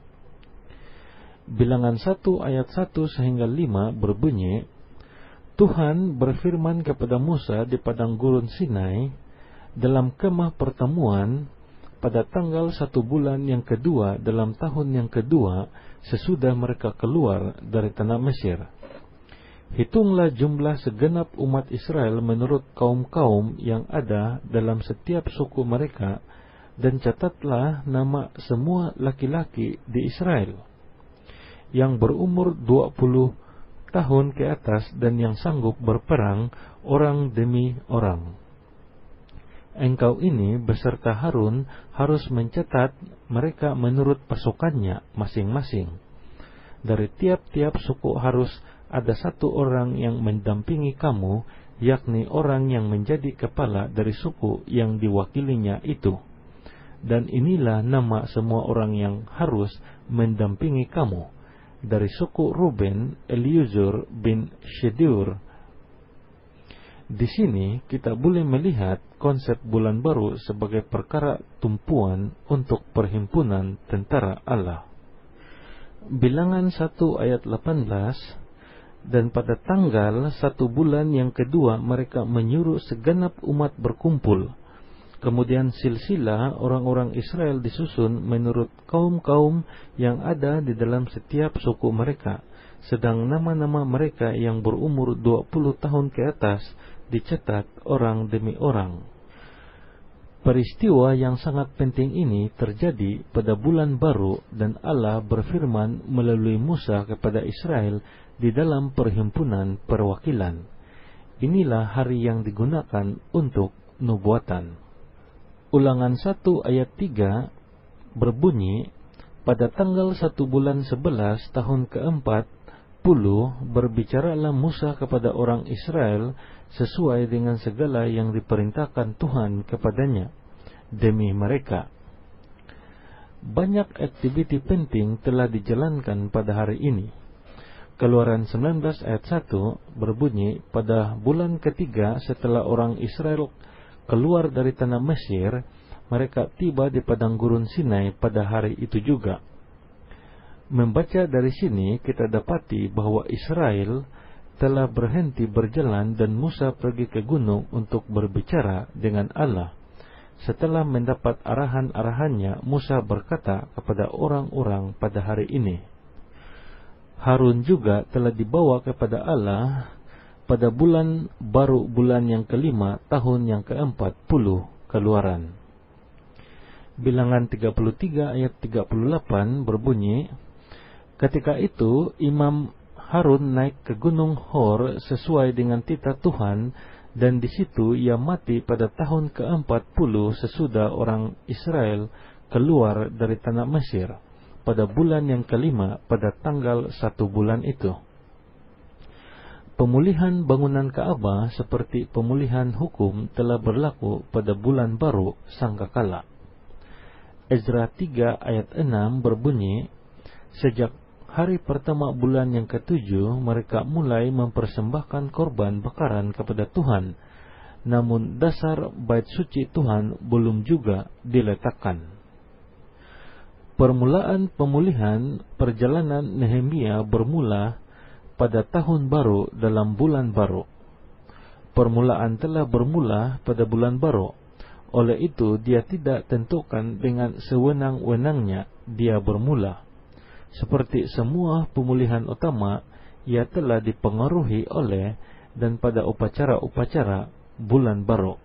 Bilangan satu ayat satu sehingga lima berbunyi, Tuhan berfirman kepada Musa di padang gurun Sinai dalam kemah pertemuan pada tanggal satu bulan yang kedua dalam tahun yang kedua sesudah mereka keluar dari tanah Mesir. Hitunglah jumlah segenap umat Israel menurut kaum-kaum yang ada dalam setiap suku mereka, dan catatlah nama semua laki-laki di Israel yang berumur dua puluh tahun ke atas dan yang sanggup berperang orang demi orang. Engkau ini beserta Harun harus mencatat mereka menurut pasukannya masing-masing. Dari tiap-tiap suku harus ada satu orang yang mendampingi kamu, yakni orang yang menjadi kepala dari suku yang diwakilinya itu. Dan inilah nama semua orang yang harus mendampingi kamu. Dari suku Ruben, Eliuzur bin Shedur. Di sini kita boleh melihat konsep bulan baru sebagai perkara tumpuan untuk perhimpunan tentara Allah. Bilangan satu ayat delapan belas, dan pada tanggal satu bulan yang kedua mereka menyuruh segenap umat berkumpul. Kemudian silsilah orang-orang Israel disusun menurut kaum-kaum yang ada di dalam setiap suku mereka, sedang nama-nama mereka yang berumur dua puluh tahun ke atas dicatat orang demi orang. Peristiwa yang sangat penting ini terjadi pada bulan baru, dan Allah berfirman melalui Musa kepada Israel di dalam perhimpunan perwakilan. Inilah hari yang digunakan untuk nubuatan. Ulangan satu ayat tiga berbunyi, pada tanggal satu bulan sebelas tahun keempat puluh berbicaralah Musa kepada orang Israel sesuai dengan segala yang diperintahkan Tuhan kepadanya demi mereka. Banyak aktiviti penting telah dijalankan pada hari ini. Keluaran sembilan belas ayat satu berbunyi, pada bulan ketiga setelah orang Israel keluar dari tanah Mesir, mereka tiba di padang gurun Sinai pada hari itu juga. Membaca dari sini kita dapati bahwa Israel telah berhenti berjalan dan Musa pergi ke gunung untuk berbicara dengan Allah. Setelah mendapat arahan-arahannya, Musa berkata kepada orang-orang pada hari ini. Harun juga telah dibawa kepada Allah pada bulan baru bulan yang kelima tahun yang keempat puluh Keluaran. Bilangan tiga puluh tiga ayat tiga puluh delapan berbunyi, ketika itu Imam Harun naik ke gunung Hor sesuai dengan titah Tuhan, dan di situ ia mati pada tahun keempat puluh sesudah orang Israel keluar dari tanah Mesir, pada bulan yang kelima pada tanggal satu bulan itu. Pemulihan bangunan Ka'bah seperti pemulihan hukum telah berlaku pada bulan baru sangkakala. Ezra tiga ayat enam berbunyi, sejak hari pertama bulan yang ketujuh mereka mulai mempersembahkan korban bakaran kepada Tuhan, namun dasar bait suci Tuhan belum juga diletakkan. Permulaan pemulihan perjalanan Nehemia bermula pada tahun baru dalam bulan baru. Permulaan telah bermula pada bulan baru. Oleh itu, dia tidak tentukan dengan sewenang-wenangnya dia bermula. Seperti semua pemulihan utama, ia telah dipengaruhi oleh dan pada upacara-upacara bulan baru.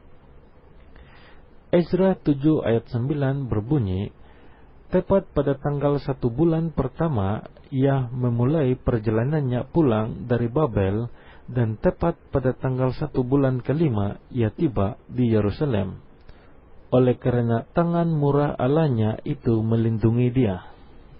Ezra tujuh ayat sembilan berbunyi, tepat pada tanggal satu bulan pertama, ia memulai perjalanannya pulang dari Babel, dan tepat pada tanggal satu bulan kelima, ia tiba di Yerusalem. Oleh karena tangan murah Allahnya itu melindungi dia.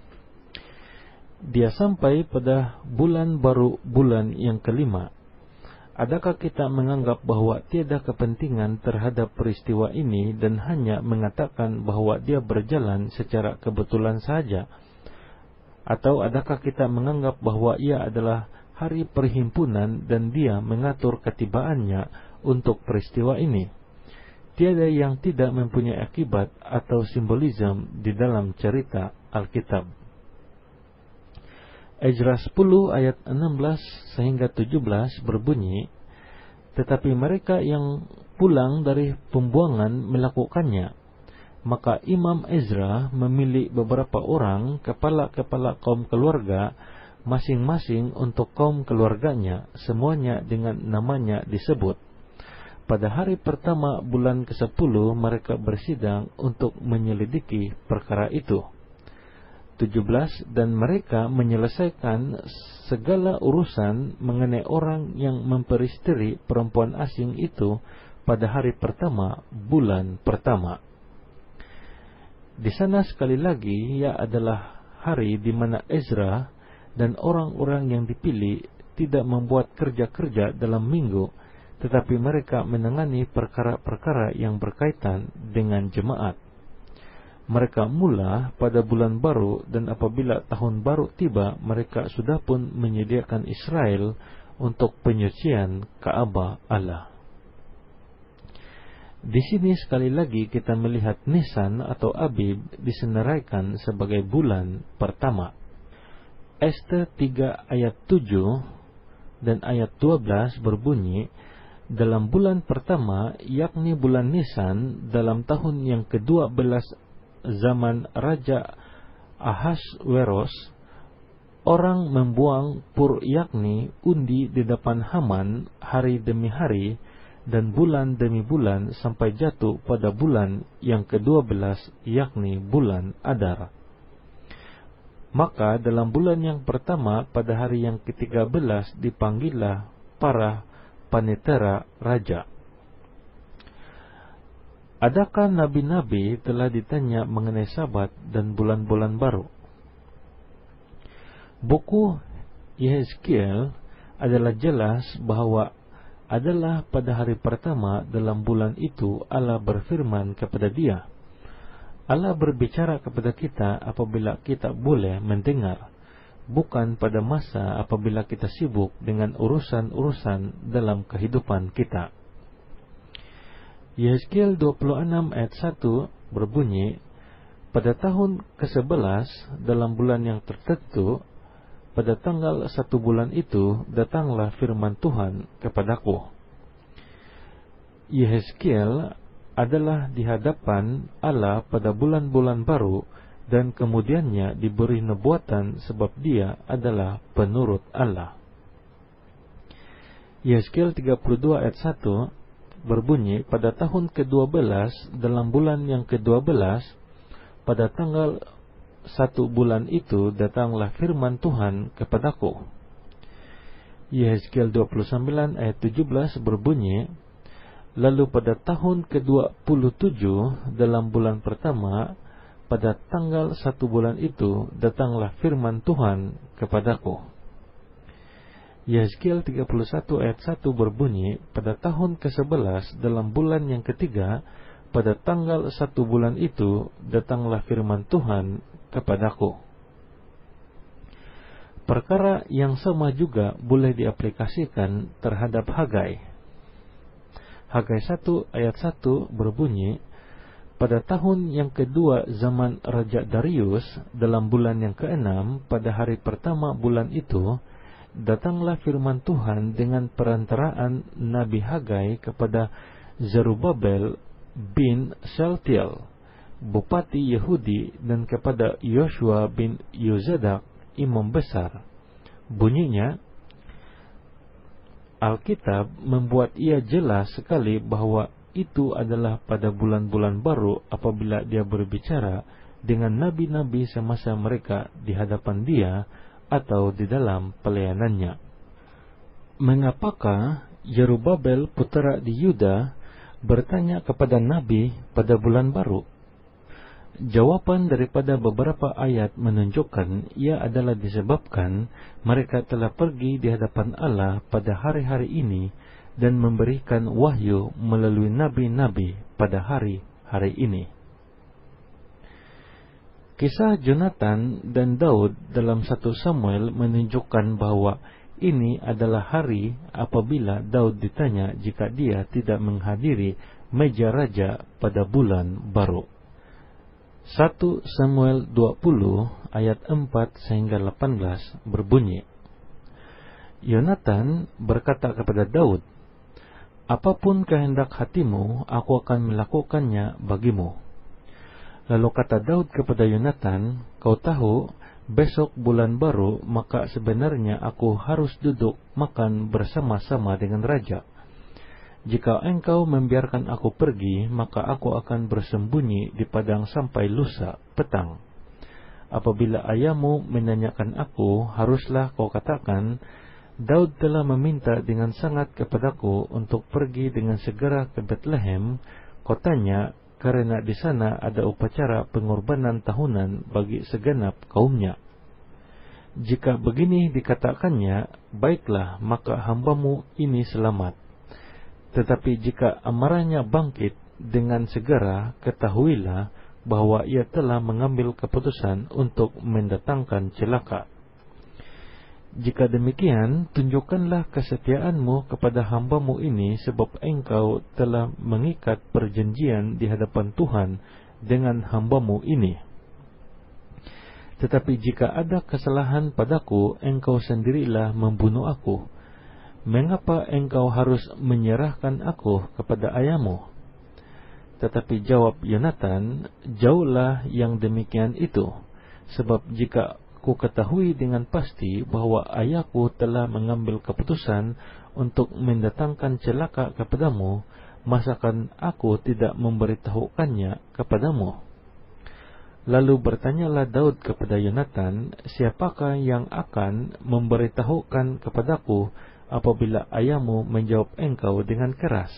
Dia sampai pada bulan baru bulan yang kelima. Adakah kita menganggap bahwa tiada kepentingan terhadap peristiwa ini dan hanya mengatakan bahwa dia berjalan secara kebetulan saja? Atau adakah kita menganggap bahwa ia adalah hari perhimpunan dan dia mengatur ketibaannya untuk peristiwa ini? Tiada yang tidak mempunyai akibat atau simbolisme di dalam cerita Alkitab. Ezra sepuluh ayat enam belas sehingga tujuh belas berbunyi, tetapi mereka yang pulang dari pembuangan melakukannya. Maka Imam Ezra memilih beberapa orang kepala-kepala kaum keluarga masing-masing untuk kaum keluarganya, semuanya dengan namanya disebut. Pada hari pertama bulan kesepuluh mereka bersidang untuk menyelidiki perkara itu. tujuh belas Dan mereka menyelesaikan segala urusan mengenai orang yang memperistri perempuan asing itu pada hari pertama bulan pertama. Di sana sekali lagi ia adalah hari di mana Ezra dan orang-orang yang dipilih tidak membuat kerja-kerja dalam minggu, tetapi mereka menangani perkara-perkara yang berkaitan dengan jemaat. Mereka mula pada bulan baru, dan apabila tahun baru tiba, mereka sudah pun menyediakan Israel untuk penyucian Ka'bah Allah. Di sini sekali lagi kita melihat Nisan atau Abib disenaraikan sebagai bulan pertama. Ester tiga ayat tujuh dan ayat dua belas berbunyi, dalam bulan pertama, yakni bulan Nisan, dalam tahun yang kedua belas zaman Raja Ahasweros, orang membuang pur yakni undi di depan Haman hari demi hari dan bulan demi bulan sampai jatuh pada bulan yang kedua belas yakni bulan Adar. Maka dalam bulan yang pertama pada hari yang ketiga belas dipanggillah para panitera raja. Adakah nabi-nabi telah ditanya mengenai Sabat dan bulan-bulan baru? Buku Yehezkiel adalah jelas bahwa adalah pada hari pertama dalam bulan itu Allah berfirman kepada dia. Allah berbicara kepada kita apabila kita boleh mendengar, bukan pada masa apabila kita sibuk dengan urusan-urusan dalam kehidupan kita. Yehezkiel dua puluh enam ayat satu berbunyi, pada tahun kesebelas dalam bulan yang tertentu, pada tanggal satu bulan itu, datanglah firman Tuhan kepadaku. Yehezkiel adalah di hadapan Allah pada bulan-bulan baru, dan kemudiannya diberi nubuatan sebab dia adalah penurut Allah. Yehezkiel tiga puluh dua ayat satu berbunyi, pada tahun kedua belas dalam bulan yang kedua belas, pada tanggal satu bulan itu datanglah firman Tuhan kepadaku. Yehezkiel dua puluh sembilan ayat tujuh belas berbunyi, lalu pada tahun kedua puluh tujuh dalam bulan pertama, pada tanggal satu bulan itu datanglah firman Tuhan kepadaku. Yehezkiel tiga puluh satu ayat satu berbunyi, pada tahun kesebelas dalam bulan yang ketiga, pada tanggal satu bulan itu datanglah firman Tuhan kepadaku. Perkara yang sama juga boleh diaplikasikan terhadap Hagai. Hagai satu ayat satu berbunyi, pada tahun yang kedua zaman Raja Darius, dalam bulan yang keenam, pada hari pertama bulan itu, datanglah firman Tuhan dengan perantaraan Nabi Hagai kepada Zerubabel bin Shealtiel, bupati Yahudi, dan kepada Yoshua bin Yozadak, imam besar. Bunyinya, Alkitab membuat ia jelas sekali bahwa itu adalah pada bulan-bulan baru apabila dia berbicara dengan nabi-nabi semasa mereka di hadapan dia atau di dalam pelayanannya. Mengapakah Yerubabel putera di Yuda bertanya kepada nabi pada bulan baru? Jawaban daripada beberapa ayat menunjukkan ia adalah disebabkan mereka telah pergi di hadapan Allah pada hari-hari ini dan memberikan wahyu melalui nabi-nabi pada hari-hari ini. Kisah Jonatan dan Daud dalam satu Samuel menunjukkan bahwa ini adalah hari apabila Daud ditanya jika dia tidak menghadiri meja raja pada bulan baru. satu Samuel dua puluh ayat empat sehingga delapan belas berbunyi, Yonatan berkata kepada Daud, apapun kehendak hatimu, aku akan melakukannya bagimu. Lalu kata Daud kepada Yonatan, kau tahu, besok bulan baru, maka sebenarnya aku harus duduk makan bersama-sama dengan raja. Jika engkau membiarkan aku pergi, maka aku akan bersembunyi di padang sampai lusa petang. Apabila ayahmu menanyakan aku, haruslah kau katakan, Daud telah meminta dengan sangat kepadaku untuk pergi dengan segera ke Bethlehem, kotanya, karena di sana ada upacara pengorbanan tahunan bagi segenap kaumnya. Jika begini dikatakannya, baiklah, maka hambamu ini selamat. Tetapi jika amarahnya bangkit dengan segera, ketahuilah bahwa ia telah mengambil keputusan untuk mendatangkan celaka. Jika demikian, tunjukkanlah kesetiaanmu kepada hambamu ini, sebab engkau telah mengikat perjanjian di hadapan Tuhan dengan hambamu ini. Tetapi jika ada kesalahan padaku, engkau sendirilah membunuh aku. Mengapa engkau harus menyerahkan aku kepada ayahmu? Tetapi jawab Yonatan, jauhlah yang demikian itu. Sebab jika ku ketahui dengan pasti bahwa ayahku telah mengambil keputusan untuk mendatangkan celaka kepadamu, masakan aku tidak memberitahukannya kepadamu? Lalu bertanyalah Daud kepada Yonatan, siapakah yang akan memberitahukan kepadaku apabila ayahmu menjawab engkau dengan keras?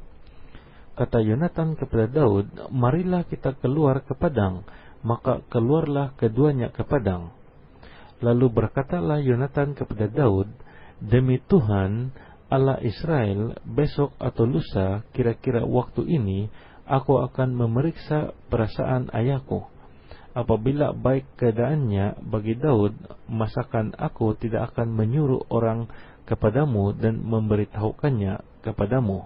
Kata Yonatan kepada Daud, marilah kita keluar ke padang. Maka keluarlah keduanya ke padang. Lalu berkatalah Yonatan kepada Daud, demi Tuhan Allah Israel, besok atau lusa kira-kira waktu ini aku akan memeriksa perasaan ayahku. Apabila baik keadaannya bagi Daud, masakan aku tidak akan menyuruh orang kepadamu dan memberitahukannya kepadamu.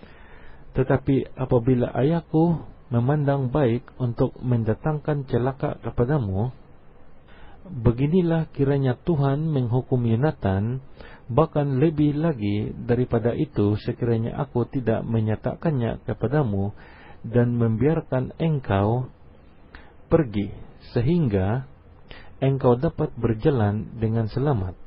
Tetapi apabila ayahku memandang baik untuk mendatangkan celaka kepadamu, beginilah kiranya Tuhan menghukum Yonatan, bahkan lebih lagi daripada itu sekiranya aku tidak menyatakannya kepadamu dan membiarkan engkau pergi, sehingga engkau dapat berjalan dengan selamat.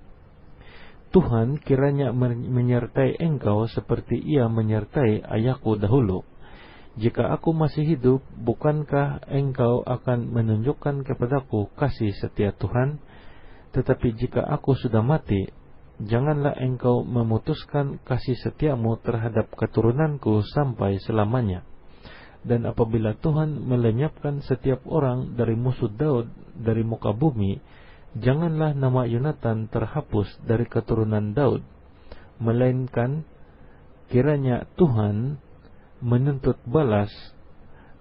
Tuhan kiranya menyertai engkau seperti ia menyertai ayahku dahulu. Jika aku masih hidup, bukankah engkau akan menunjukkan kepadaku kasih setia Tuhan? Tetapi jika aku sudah mati, janganlah engkau memutuskan kasih setiamu terhadap keturunanku sampai selamanya. Dan apabila Tuhan melenyapkan setiap orang dari musuh Daud dari muka bumi, janganlah nama Yonatan terhapus dari keturunan Daud, melainkan kiranya Tuhan menuntut balas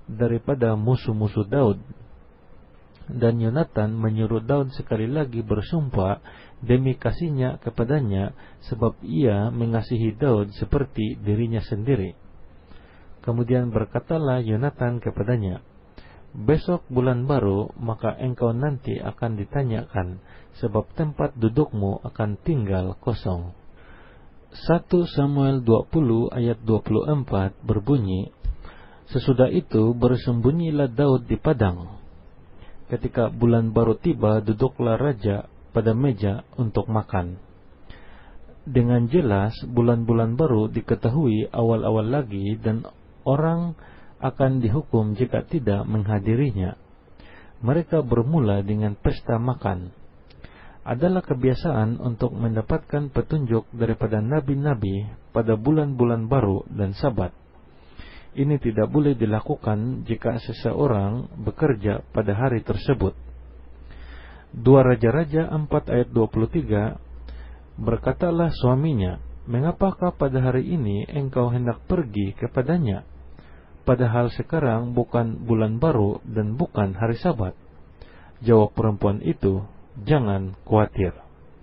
daripada musuh-musuh Daud. Dan Yonatan menyuruh Daud sekali lagi bersumpah demi kasihnya kepadanya, sebab ia mengasihi Daud seperti dirinya sendiri. Kemudian berkatalah Yonatan kepadanya, besok bulan baru, maka engkau nanti akan ditanyakan, sebab tempat dudukmu akan tinggal kosong. satu Samuel dua puluh ayat dua puluh empat berbunyi, sesudah itu bersembunyilah Daud di padang. Ketika bulan baru tiba, duduklah raja pada meja untuk makan. Dengan jelas bulan-bulan baru diketahui awal-awal lagi, dan orang akan dihukum jika tidak menghadirinya. Mereka bermula dengan pesta makan. Adalah kebiasaan untuk mendapatkan petunjuk daripada nabi-nabi pada bulan-bulan baru dan Sabat. Ini tidak boleh dilakukan jika seseorang bekerja pada hari tersebut. Dua Raja-Raja empat ayat dua puluh tiga, berkatalah suaminya, mengapakah pada hari ini engkau hendak pergi kepadanya? Padahal sekarang bukan bulan baru dan bukan hari Sabat. Jawab perempuan itu, jangan khawatir.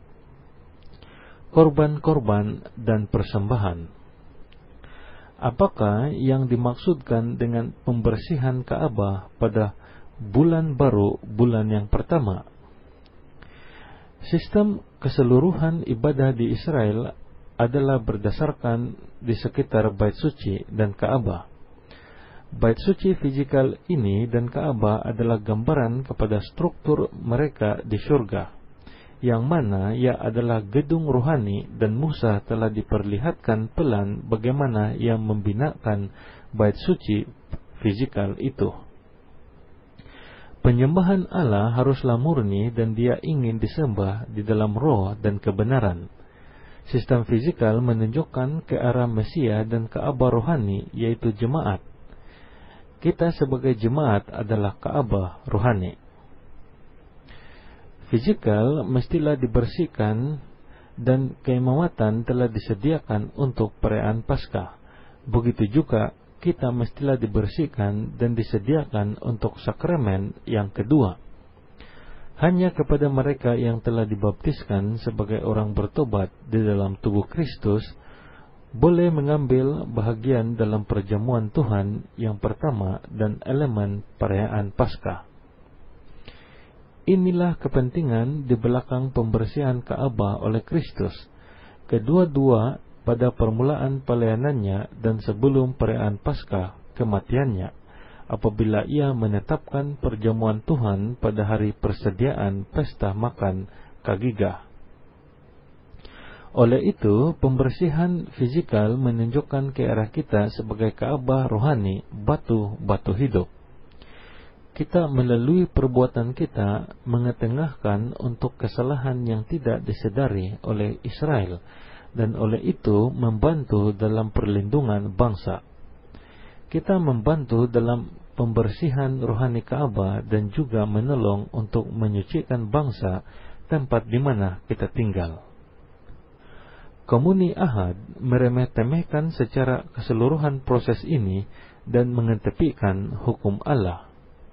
Korban-korban dan persembahan. Apakah yang dimaksudkan dengan pembersihan Ka'bah pada bulan baru, bulan yang pertama? Sistem keseluruhan ibadah di Israel adalah berdasarkan di sekitar Bait Suci dan Ka'bah. Bait Suci fisikal ini dan Ka'bah adalah gambaran kepada struktur mereka di surga, yang mana ia adalah gedung rohani, dan Musa telah diperlihatkan pelan bagaimana ia membinakan bait suci fisikal itu. Penyembahan Allah haruslah murni dan dia ingin disembah di dalam roh dan kebenaran. Sistem fisikal menunjukkan ke arah Mesia dan Ka'bah rohani, yaitu jemaat. Kita sebagai jemaat adalah Ka'bah rohani. Fisikal mestilah dibersihkan, dan keimamatan telah disediakan untuk perayaan Paskah. Begitu juga kita mestilah dibersihkan dan disediakan untuk sakramen yang kedua. Hanya kepada mereka yang telah dibaptiskan sebagai orang bertobat di dalam tubuh Kristus boleh mengambil bahagian dalam perjamuan Tuhan yang pertama dan elemen perayaan Paskah. Inilah kepentingan di belakang pembersihan Ka'bah oleh Kristus. Kedua-dua pada permulaan pelayanannya dan sebelum perayaan Paskah kematiannya, apabila ia menetapkan perjamuan Tuhan pada hari persediaan pesta makan Kagigah. Oleh itu, pembersihan fisikal menunjukkan ke arah kita sebagai Ka'bah rohani, batu-batu hidup. Kita melalui perbuatan kita mengetengahkan untuk kesalahan yang tidak disedari oleh Israel, dan oleh itu membantu dalam perlindungan bangsa. Kita membantu dalam pembersihan rohani Ka'bah dan juga menolong untuk menyucikan bangsa tempat di mana kita tinggal. Komuni Ahad meremeh-temehkan secara keseluruhan proses ini dan mengetepikan hukum Allah.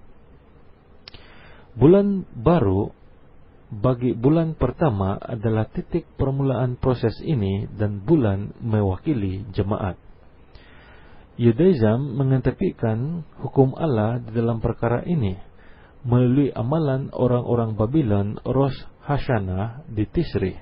Bulan baru bagi bulan pertama adalah titik permulaan proses ini, dan bulan mewakili jemaat. Yudaism mengetepikan hukum Allah di dalam perkara ini melalui amalan orang-orang Babylon Rosh Hashanah di Tisri.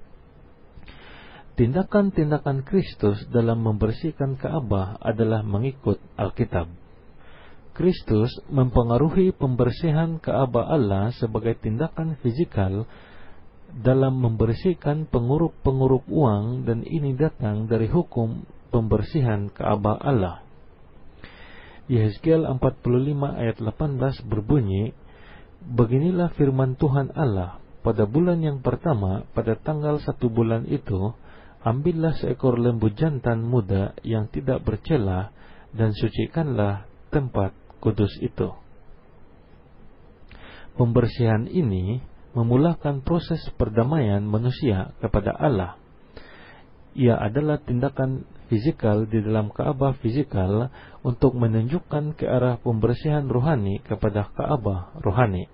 Tindakan-tindakan Kristus dalam membersihkan Ka'bah adalah mengikut Alkitab. Kristus mempengaruhi pembersihan Ka'bah Allah sebagai tindakan fisikal dalam membersihkan pengurup-pengurup uang, dan ini datang dari hukum pembersihan Ka'bah Allah. Yehezkiel empat puluh lima ayat delapan belas berbunyi, beginilah firman Tuhan Allah, pada bulan yang pertama, pada tanggal satu bulan itu, ambillah seekor lembu jantan muda yang tidak bercela, dan sucikanlah tempat kudus itu. Pembersihan ini memulakan proses perdamaian manusia kepada Allah. Ia adalah tindakan fisikal di dalam Ka'bah fisikal untuk menunjukkan ke arah pembersihan rohani kepada Ka'bah rohani.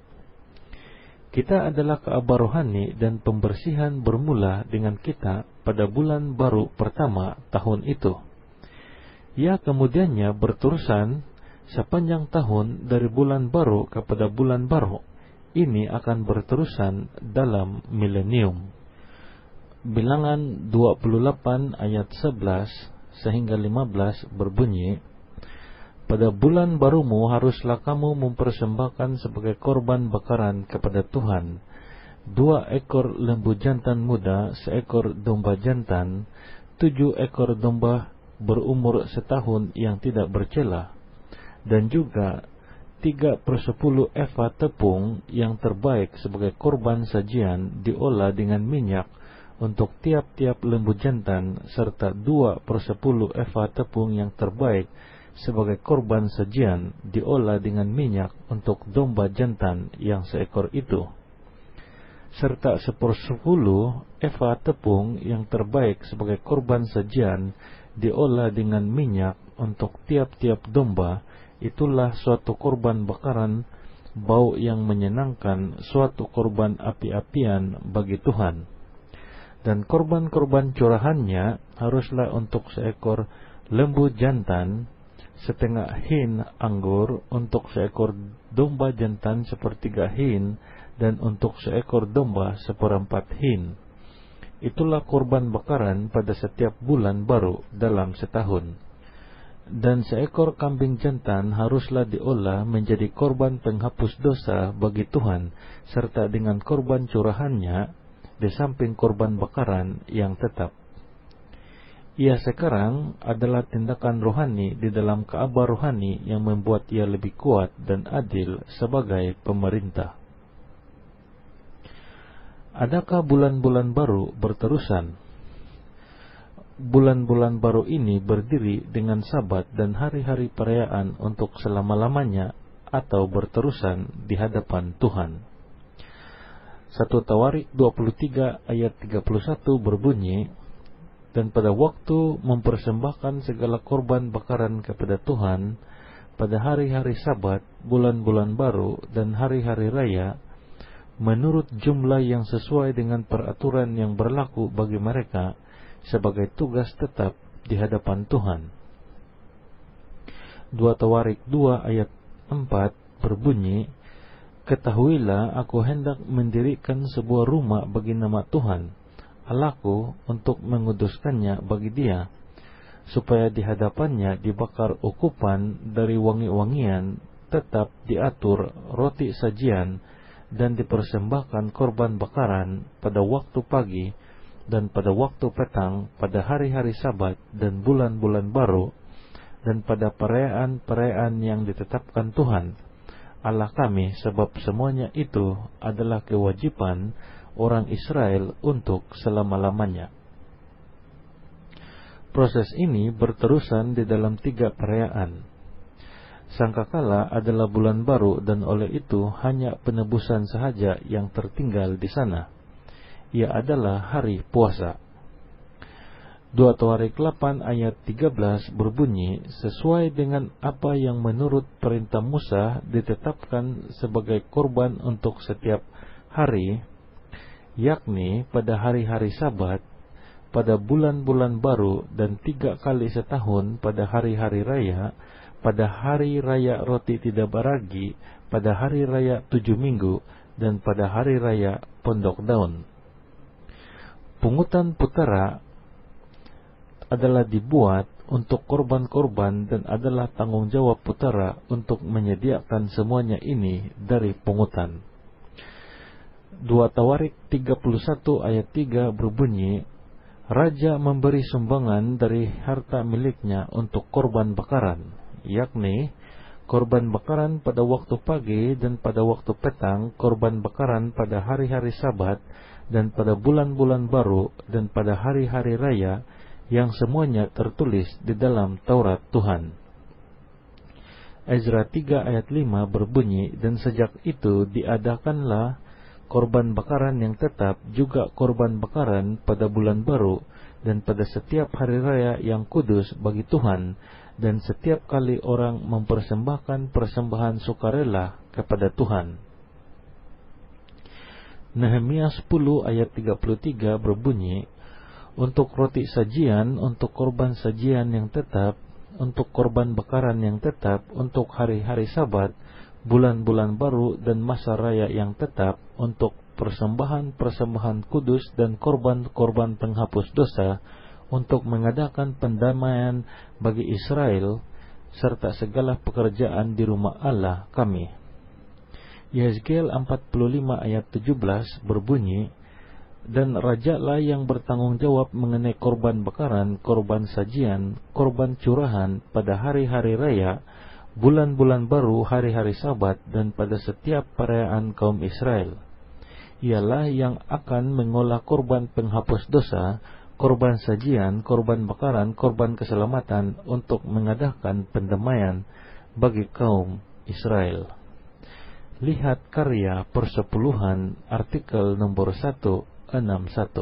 Kita adalah Ka'bah rohani dan pembersihan bermula dengan kita pada bulan baru pertama tahun itu. Ia kemudiannya berterusan sepanjang tahun dari bulan baru kepada bulan baru. Ini akan berterusan dalam milenium. Bilangan dua puluh delapan ayat sebelas sehingga lima belas berbunyi, pada bulan barumu haruslah kamu mempersembahkan sebagai korban bakaran kepada Tuhan dua ekor lembu jantan muda, seekor domba jantan, tujuh ekor domba berumur setahun yang tidak bercela, dan juga tiga per sepuluh eva tepung yang terbaik sebagai korban sajian diolah dengan minyak untuk tiap-tiap lembu jantan, serta dua per sepuluh eva tepung yang terbaik sebagai korban sajian diolah dengan minyak untuk domba jantan yang seekor itu, serta sepersepuluh eva tepung yang terbaik sebagai korban sajian diolah dengan minyak untuk tiap-tiap domba. Itulah suatu korban bakaran bau yang menyenangkan, suatu korban api-apian bagi Tuhan. Dan korban-korban curahannya haruslah untuk seekor lembu jantan, setengah hin anggur, untuk seekor domba jantan sepertiga hin, dan untuk seekor domba seperempat hin. Itulah korban bakaran pada setiap bulan baru dalam setahun. Dan seekor kambing jantan haruslah diolah menjadi korban penghapus dosa bagi Tuhan, serta dengan korban curahannya di samping korban bakaran yang tetap. Ia sekarang adalah tindakan rohani di dalam Ka'bah rohani yang membuat ia lebih kuat dan adil sebagai pemerintah. Adakah bulan-bulan baru berterusan? Bulan-bulan baru ini berdiri dengan sabat dan hari-hari perayaan untuk selama-lamanya atau berterusan di hadapan Tuhan. satu Tawarik dua puluh tiga ayat tiga puluh satu berbunyi, dan pada waktu mempersembahkan segala korban bakaran kepada Tuhan pada hari-hari sabat, bulan-bulan baru, dan hari-hari raya, menurut jumlah yang sesuai dengan peraturan yang berlaku bagi mereka sebagai tugas tetap di hadapan Tuhan. dua Tawarik dua ayat empat berbunyi, ketahuilah aku hendak mendirikan sebuah rumah bagi nama Tuhan Allahku untuk menguduskannya bagi Dia, supaya di hadapannya dibakar ukupan dari wangi-wangian, tetap diatur roti sajian, dan dipersembahkan korban bakaran pada waktu pagi dan pada waktu petang, pada hari-hari sabat dan bulan-bulan baru, dan pada perayaan-perayaan yang ditetapkan Tuhan Allah kami, sebab semuanya itu adalah kewajiban orang Israel untuk selama-lamanya. Proses ini berterusan di dalam tiga perayaan. Sangkakala adalah bulan baru, dan oleh itu hanya penebusan sahaja yang tertinggal di sana. Ia adalah hari puasa. dua Tawarik delapan ayat tiga belas berbunyi, sesuai dengan apa yang menurut perintah Musa ditetapkan sebagai korban untuk setiap hari, yakni pada hari-hari sabat, pada bulan-bulan baru, dan tiga kali setahun pada hari-hari raya, pada hari raya roti tidak baragi, pada hari raya tujuh minggu, dan pada hari raya pondok daun. Pungutan putera adalah dibuat untuk korban-korban dan adalah tanggung jawab putera untuk menyediakan semuanya ini dari pungutan. dua Tawarik tiga puluh satu ayat tiga berbunyi, raja memberi sumbangan dari harta miliknya untuk korban bakaran, yakni korban bakaran pada waktu pagi dan pada waktu petang, korban bakaran pada hari-hari sabat dan pada bulan-bulan baru dan pada hari-hari raya, yang semuanya tertulis di dalam Taurat Tuhan. Ezra tiga ayat lima berbunyi, dan sejak itu diadakanlah korban bakaran yang tetap, juga korban bakaran pada bulan baru, dan pada setiap hari raya yang kudus bagi Tuhan, dan setiap kali orang mempersembahkan persembahan sukarela kepada Tuhan. Nehemia sepuluh ayat tiga puluh tiga berbunyi, untuk roti sajian, untuk korban sajian yang tetap, untuk korban bakaran yang tetap, untuk hari-hari Sabat, bulan-bulan baru, dan masa raya yang tetap, untuk persembahan-persembahan kudus dan korban-korban penghapus dosa, untuk mengadakan pendamaian bagi Israel, serta segala pekerjaan di rumah Allah kami. Yehezkiel empat puluh lima ayat tujuh belas berbunyi, dan rajalah yang bertanggung jawab mengenai korban bakaran, korban sajian, korban curahan pada hari-hari raya, bulan-bulan baru, hari-hari Sabat, dan pada setiap perayaan kaum Israel. Ialah yang akan mengolah korban penghapus dosa, korban sajian, korban bakaran, korban keselamatan, untuk mengadakan pendamaian bagi kaum Israel. Lihat karya persepuluhan artikel nomor seratus enam puluh satu.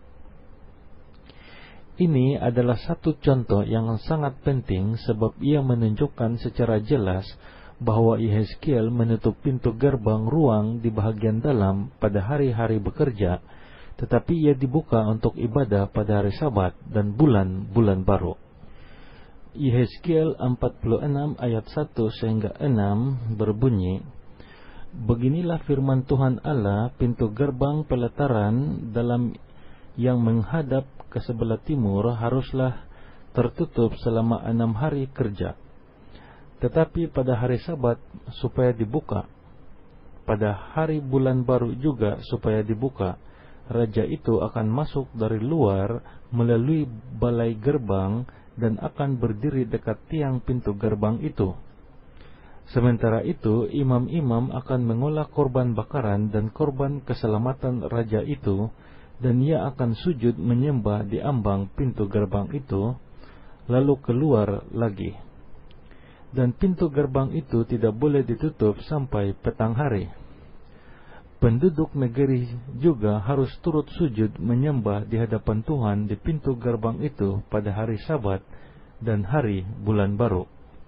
Ini adalah satu contoh yang sangat penting sebab ia menunjukkan secara jelas bahwa Yehezkiel menutup pintu gerbang ruang di bahagian dalam pada hari-hari bekerja, tetapi ia dibuka untuk ibadah pada hari Sabat dan bulan-bulan baru. Yehezkiel empat puluh enam ayat satu sehingga enam berbunyi, beginilah firman Tuhan Allah, pintu gerbang pelataran dalam yang menghadap ke sebelah timur haruslah tertutup selama enam hari kerja. Tetapi pada hari Sabat supaya dibuka, pada hari bulan baru juga supaya dibuka, raja itu akan masuk dari luar melalui balai gerbang dan akan berdiri dekat tiang pintu gerbang itu. Sementara itu, imam-imam akan mengolah korban bakaran dan korban keselamatan raja itu, dan ia akan sujud menyembah di ambang pintu gerbang itu, lalu keluar lagi. Dan pintu gerbang itu tidak boleh ditutup sampai petang hari. Penduduk negeri juga harus turut sujud menyembah di hadapan Tuhan di pintu gerbang itu pada hari Sabat dan hari bulan baru.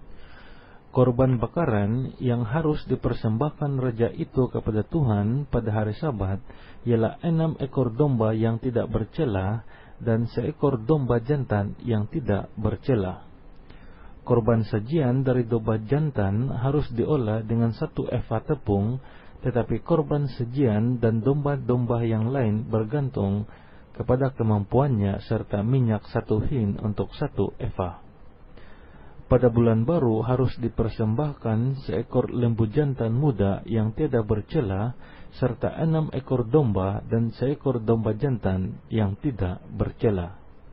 Korban bakaran yang harus dipersembahkan raja itu kepada Tuhan pada hari Sabat ialah enam ekor domba yang tidak bercela dan seekor domba jantan yang tidak bercela. Korban sajian dari domba jantan harus diolah dengan satu eva tepung, tetapi korban sajian dan domba-domba yang lain bergantung kepada kemampuannya serta minyak satu hin untuk satu eva. Pada bulan baru harus dipersembahkan seekor lembu jantan muda yang tiada bercela, serta enam ekor domba dan seekor domba jantan yang tidak bercela.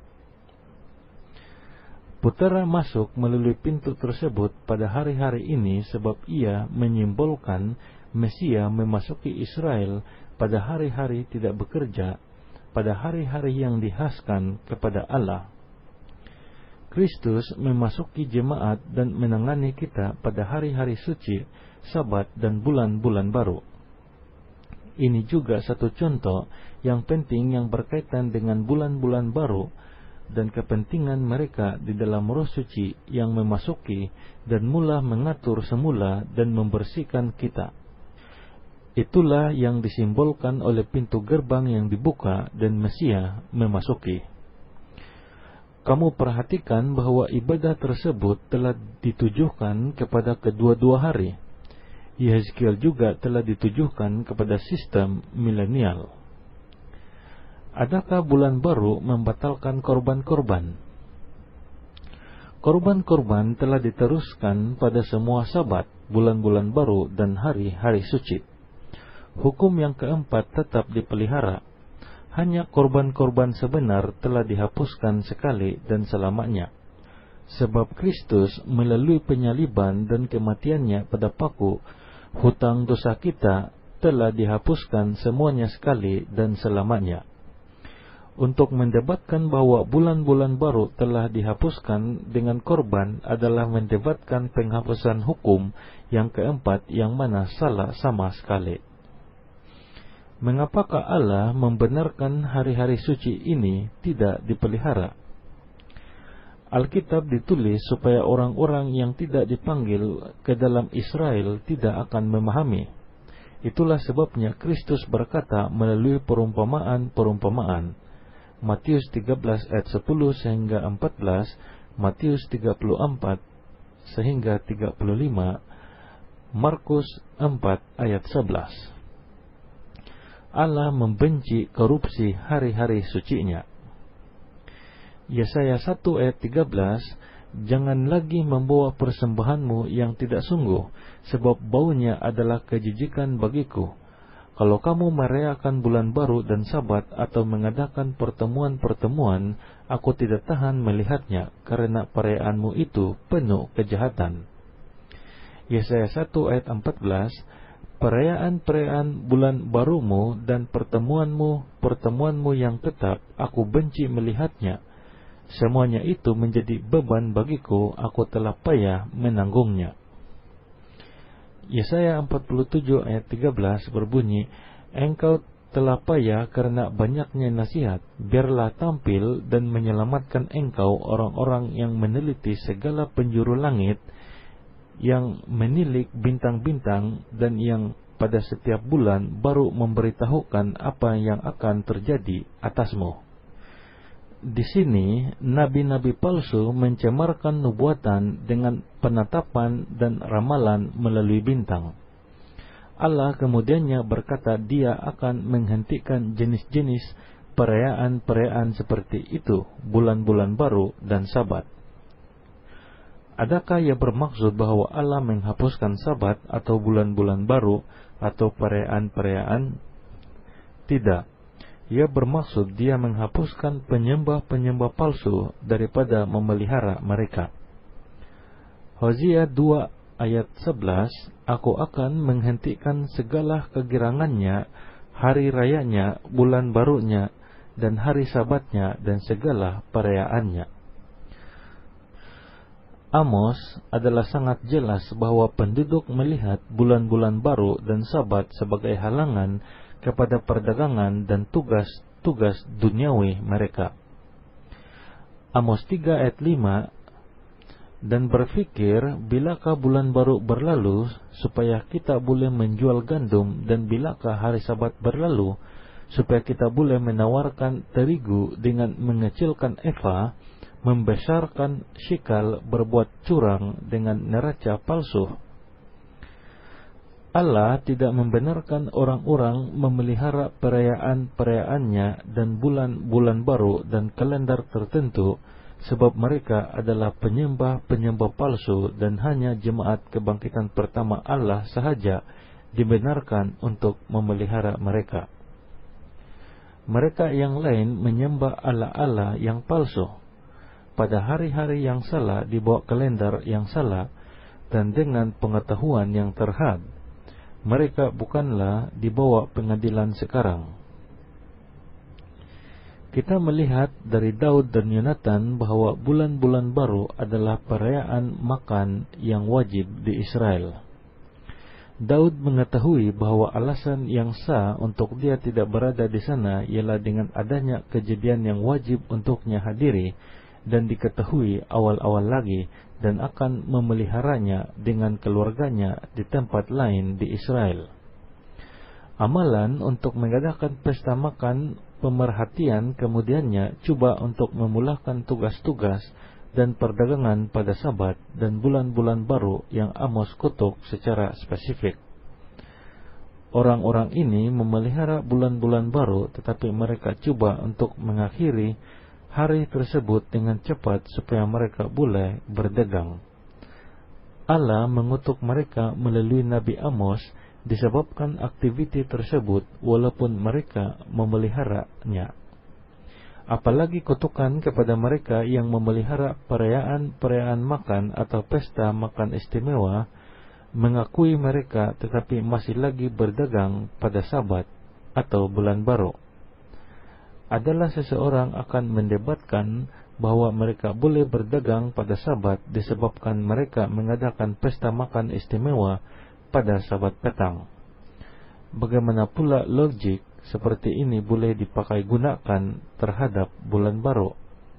Putera masuk melalui pintu tersebut pada hari-hari ini sebab ia menyimbolkan Mesia memasuki Israel pada hari-hari tidak bekerja, pada hari-hari yang dihaskan kepada Allah. Kristus memasuki jemaat dan menangani kita pada hari-hari suci, Sabat dan bulan-bulan baru. Ini juga satu contoh yang penting yang berkaitan dengan bulan-bulan baru dan kepentingan mereka di dalam Roh Suci yang memasuki dan mula mengatur semula dan membersihkan kita. Itulah yang disimbolkan oleh pintu gerbang yang dibuka dan Mesia memasuki. Kamu perhatikan bahwa ibadah tersebut telah ditujukan kepada kedua-dua hari. Yehezkiel juga telah ditujukan kepada sistem milenial. Adakah bulan baru membatalkan korban-korban? Korban-korban telah diteruskan pada semua Sabat, bulan-bulan baru, dan hari-hari suci. Hukum yang keempat tetap dipelihara. Hanya korban-korban sebenar telah dihapuskan sekali dan selamanya. Sebab Kristus melalui penyaliban dan kematiannya pada paku, hutang dosa kita telah dihapuskan semuanya sekali dan selamanya. Untuk mendebatkan bahwa bulan-bulan baru telah dihapuskan dengan korban adalah mendebatkan penghapusan hukum yang keempat yang mana salah sama sekali. Mengapakah Allah membenarkan hari-hari suci ini tidak dipelihara? Alkitab ditulis supaya orang-orang yang tidak dipanggil ke dalam Israel tidak akan memahami. Itulah sebabnya Kristus berkata melalui perumpamaan-perumpamaan. Matius tiga belas ayat sepuluh sehingga empat belas, Matius tiga puluh empat sehingga tiga puluh lima, Markus empat ayat sebelas. Allah membenci korupsi hari-hari sucinya. Yesaya satu ayat tiga belas, jangan lagi membawa persembahanmu yang tidak sungguh, sebab baunya adalah kejijikan bagiku. Kalau kamu merayakan bulan baru dan sabat atau mengadakan pertemuan-pertemuan, aku tidak tahan melihatnya, karena perayaanmu itu penuh kejahatan. Yesaya satu ayat empat belas, perayaan-perayaan bulan barumu dan pertemuanmu, pertemuanmu yang tetap, aku benci melihatnya. Semuanya itu menjadi beban bagiku, aku telah payah menanggungnya. Yesaya empat puluh tujuh ayat tiga belas berbunyi, engkau telah payah karena banyaknya nasihat, biarlah tampil dan menyelamatkan engkau orang-orang yang meneliti segala penjuru langit, yang menilik bintang-bintang, dan yang pada setiap bulan baru memberitahukan apa yang akan terjadi atasmu. Di sini, nabi-nabi palsu mencemarkan nubuatan dengan penatapan dan ramalan melalui bintang. Allah kemudiannya berkata Dia akan menghentikan jenis-jenis perayaan-perayaan seperti itu, bulan-bulan baru dan sabat. Adakah ia bermaksud bahwa Allah menghapuskan sabat atau bulan-bulan baru atau perayaan-perayaan? Tidak. Ia bermaksud Dia menghapuskan penyembah-penyembah palsu daripada memelihara mereka. Hosea dua ayat sebelas, aku akan menghentikan segala kegirangannya, hari rayanya, bulan barunya, dan hari sabatnya, dan segala perayaannya. Amos adalah sangat jelas bahwa penduduk melihat bulan-bulan baru dan sabat sebagai halangan kepada perdagangan dan tugas-tugas duniawi mereka. Amos tiga ayat lima, dan berfikir, bilakah bulan baru berlalu supaya kita boleh menjual gandum, dan bilakah hari sabat berlalu supaya kita boleh menawarkan terigu dengan mengecilkan eva, membesarkan shikal, berbuat curang dengan neraca palsu. Allah tidak membenarkan orang-orang memelihara perayaan-perayaannya dan bulan-bulan baru dan kalender tertentu, sebab mereka adalah penyembah-penyembah palsu, dan hanya jemaat kebangkitan pertama Allah sahaja dibenarkan untuk memelihara mereka. Mereka yang lain menyembah Allah-Allah yang palsu pada hari-hari yang salah, di bawah kalender yang salah, dan dengan pengetahuan yang terhad. Mereka bukanlah di bawah pengadilan sekarang. Kita melihat dari Daud dan Yonatan bahwa bulan-bulan baru adalah perayaan makan yang wajib di Israel. Daud mengetahui bahwa alasan yang sah untuk dia tidak berada di sana ialah dengan adanya kejadian yang wajib untuknya hadiri dan diketahui awal-awal lagi, dan akan memeliharanya dengan keluarganya di tempat lain di Israel. Amalan untuk mengadakan pesta makan pemerhatian kemudiannya coba untuk memulahkan tugas-tugas dan perdagangan pada sabat dan bulan-bulan baru yang Amos kutuk secara spesifik. Orang-orang ini memelihara bulan-bulan baru, tetapi mereka coba untuk mengakhiri hari tersebut dengan cepat supaya mereka boleh berdagang. Allah mengutuk mereka melalui Nabi Amos disebabkan aktiviti tersebut walaupun mereka memeliharanya. Apalagi kutukan kepada mereka yang memelihara perayaan-perayaan makan atau pesta makan istimewa, mengakui mereka tetapi masih lagi berdagang pada sabat atau bulan baru. Adalah seseorang akan mendebatkan bahwa mereka boleh berdagang pada sabat disebabkan mereka mengadakan pesta makan istimewa pada sabat petang. bagaimana pula logik seperti ini boleh dipakai gunakan terhadap bulan baru?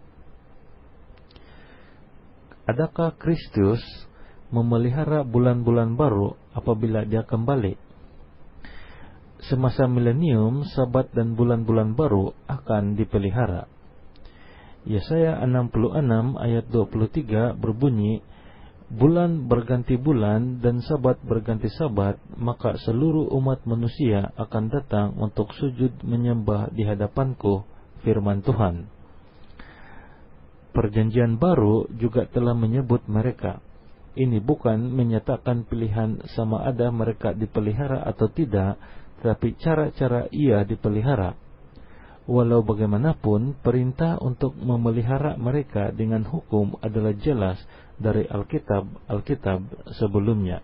Adakah Kristus memelihara bulan-bulan baru apabila dia kembali? Semasa milenium, Sabat dan bulan-bulan baru akan dipelihara. Yesaya enam puluh enam ayat dua puluh tiga berbunyi, bulan berganti bulan dan Sabat berganti Sabat, maka seluruh umat manusia akan datang untuk sujud menyembah di hadapanku, firman Tuhan. Perjanjian baru juga telah menyebut mereka. Ini bukan menyatakan pilihan sama ada mereka dipelihara atau tidak, tetapi cara-cara ia dipelihara. Walau bagaimanapun, perintah untuk memelihara mereka dengan hukum adalah jelas dari Alkitab Alkitab sebelumnya.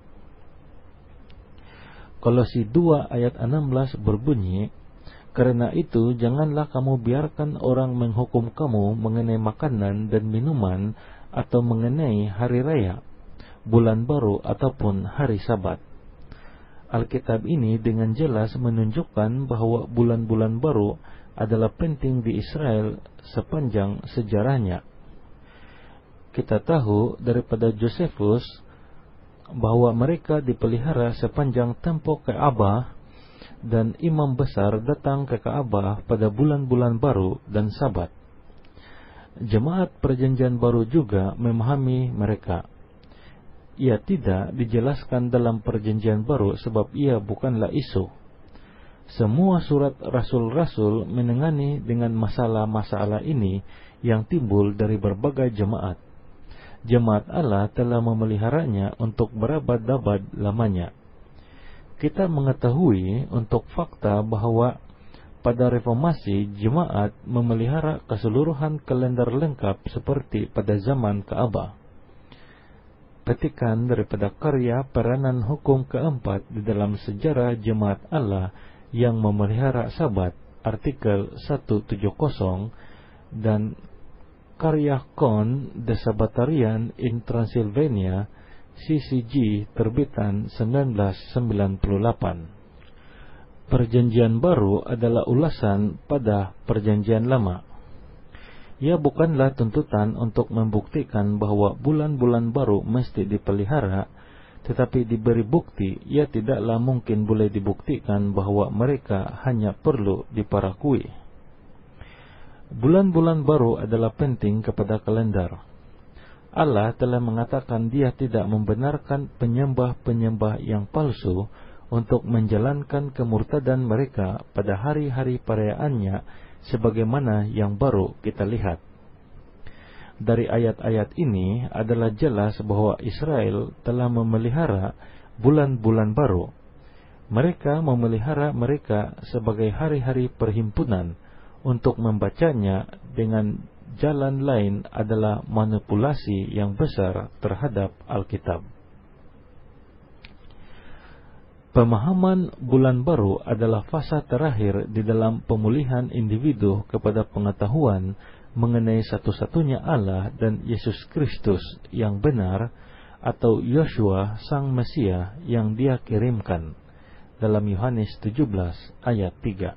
Kolose dua ayat enam belas berbunyi, karena itu janganlah kamu biarkan orang menghukum kamu mengenai makanan dan minuman atau mengenai hari raya, bulan baru ataupun hari Sabat. Alkitab ini dengan jelas menunjukkan bahwa bulan-bulan baru adalah penting di Israel sepanjang sejarahnya. Kita tahu daripada Josephus bahwa mereka dipelihara sepanjang tempo Ka'bah, dan imam besar datang ke Ka'bah pada bulan-bulan baru dan Sabat. Jemaat Perjanjian Baru juga memahami mereka. Ia tidak dijelaskan dalam Perjanjian Baru sebab ia bukanlah isu. Semua surat rasul-rasul menangani dengan masalah-masalah ini yang timbul dari berbagai jemaat. Jemaat Allah telah memeliharanya untuk berabad-abad lamanya. Kita mengetahui untuk fakta bahwa pada reformasi jemaat memelihara keseluruhan kalender lengkap seperti pada zaman Ka'bah. Petikan daripada karya peranan hukum keempat di dalam sejarah jemaat Allah yang memelihara Sabat, artikel seratus tujuh puluh, dan karya Kohn The Sabbatarian in Transylvania, C C G, terbitan seribu sembilan ratus sembilan puluh delapan. Perjanjian Baru adalah ulasan pada Perjanjian Lama. Ia bukanlah tuntutan untuk membuktikan bahwa bulan-bulan baru mesti dipelihara, tetapi diberi bukti ia tidaklah mungkin boleh dibuktikan bahwa mereka hanya perlu diparakui. Bulan-bulan baru adalah penting kepada kalender. Allah telah mengatakan Dia tidak membenarkan penyembah-penyembah yang palsu untuk menjalankan kemurtadan mereka pada hari-hari perayaannya sebagaimana yang baru kita lihat. Dari ayat-ayat ini adalah jelas bahwa Israel telah memelihara bulan-bulan baru. Mereka memelihara mereka sebagai hari-hari perhimpunan. Untuk membacanya dengan jalan lain adalah manipulasi yang besar terhadap Alkitab. Pemahaman bulan baru adalah fasa terakhir di dalam pemulihan individu kepada pengetahuan mengenai satu-satunya Allah dan Yesus Kristus yang benar, atau Yosua Sang Mesia yang Dia kirimkan, dalam Yohanes tujuh belas ayat tiga.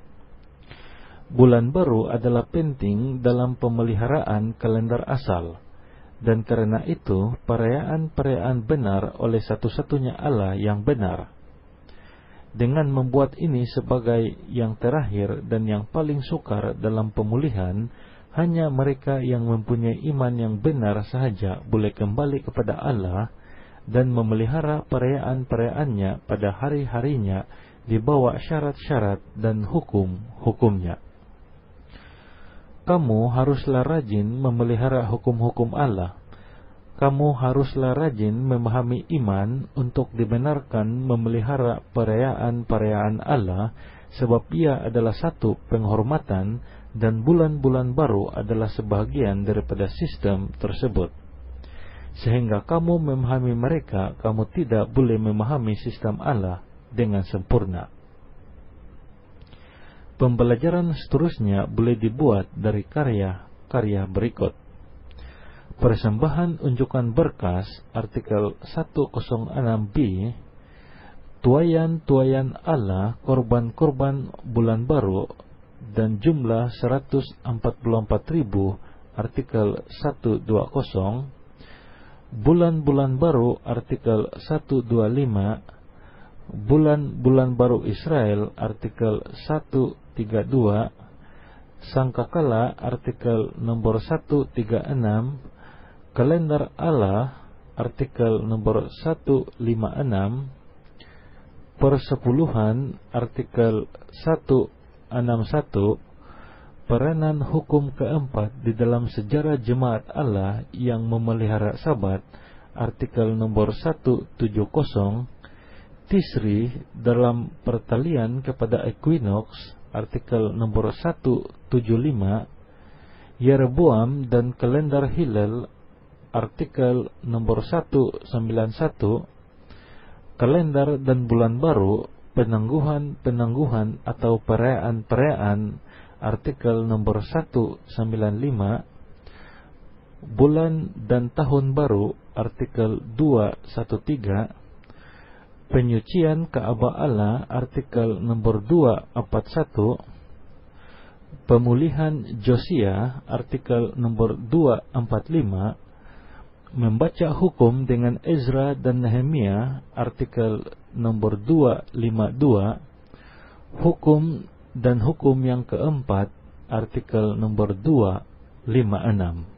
Bulan baru adalah penting dalam pemeliharaan kalender asal, dan karena itu perayaan-perayaan benar oleh satu-satunya Allah yang benar. Dengan membuat ini sebagai yang terakhir dan yang paling sukar dalam pemulihan, hanya mereka yang mempunyai iman yang benar sahaja boleh kembali kepada Allah dan memelihara perayaan-perayaannya pada hari-harinya di bawah syarat-syarat dan hukum-hukumnya. Kamu haruslah rajin memelihara hukum-hukum Allah. Kamu haruslah rajin memahami iman untuk dibenarkan memelihara perayaan-perayaan Allah, sebab ia adalah satu penghormatan dan bulan-bulan baru adalah sebahagian daripada sistem tersebut. Sehingga kamu memahami mereka, kamu tidak boleh memahami sistem Allah dengan sempurna. Pembelajaran seterusnya boleh dibuat dari karya-karya berikut. Persembahan unjukan berkas, artikel seratus enam B, tuayan-tuayan Allah korban-korban bulan baru dan jumlah seratus empat puluh empat ribu artikel seratus dua puluh, bulan-bulan baru artikel seratus dua puluh lima, bulan-bulan baru Israel artikel seratus tiga puluh dua, sangkakala artikel nomor seratus tiga puluh enam, kalender Allah artikel nomor seratus lima puluh enam, persepuluhan artikel seratus enam puluh satu, peranan hukum keempat di dalam sejarah jemaat Allah yang memelihara Sabat artikel nomor seratus tujuh puluh, Tisri dalam pertalian kepada Equinox artikel nomor seratus tujuh puluh lima, Yeroboam dan kalender Hillel artikel nomor seratus sembilan puluh satu, kalender dan bulan baru, penangguhan-penangguhan atau perayaan-perayaan artikel nomor seratus sembilan puluh lima, bulan dan tahun baru artikel dua ratus tiga belas, penyucian Ka'bah Allah artikel nomor dua ratus empat puluh satu, pemulihan Josia artikel nomor dua ratus empat puluh lima, membaca hukum dengan Ezra dan Nehemia artikel nomor dua ratus lima puluh dua, hukum dan hukum yang keempat artikel nomor dua ratus lima puluh enam.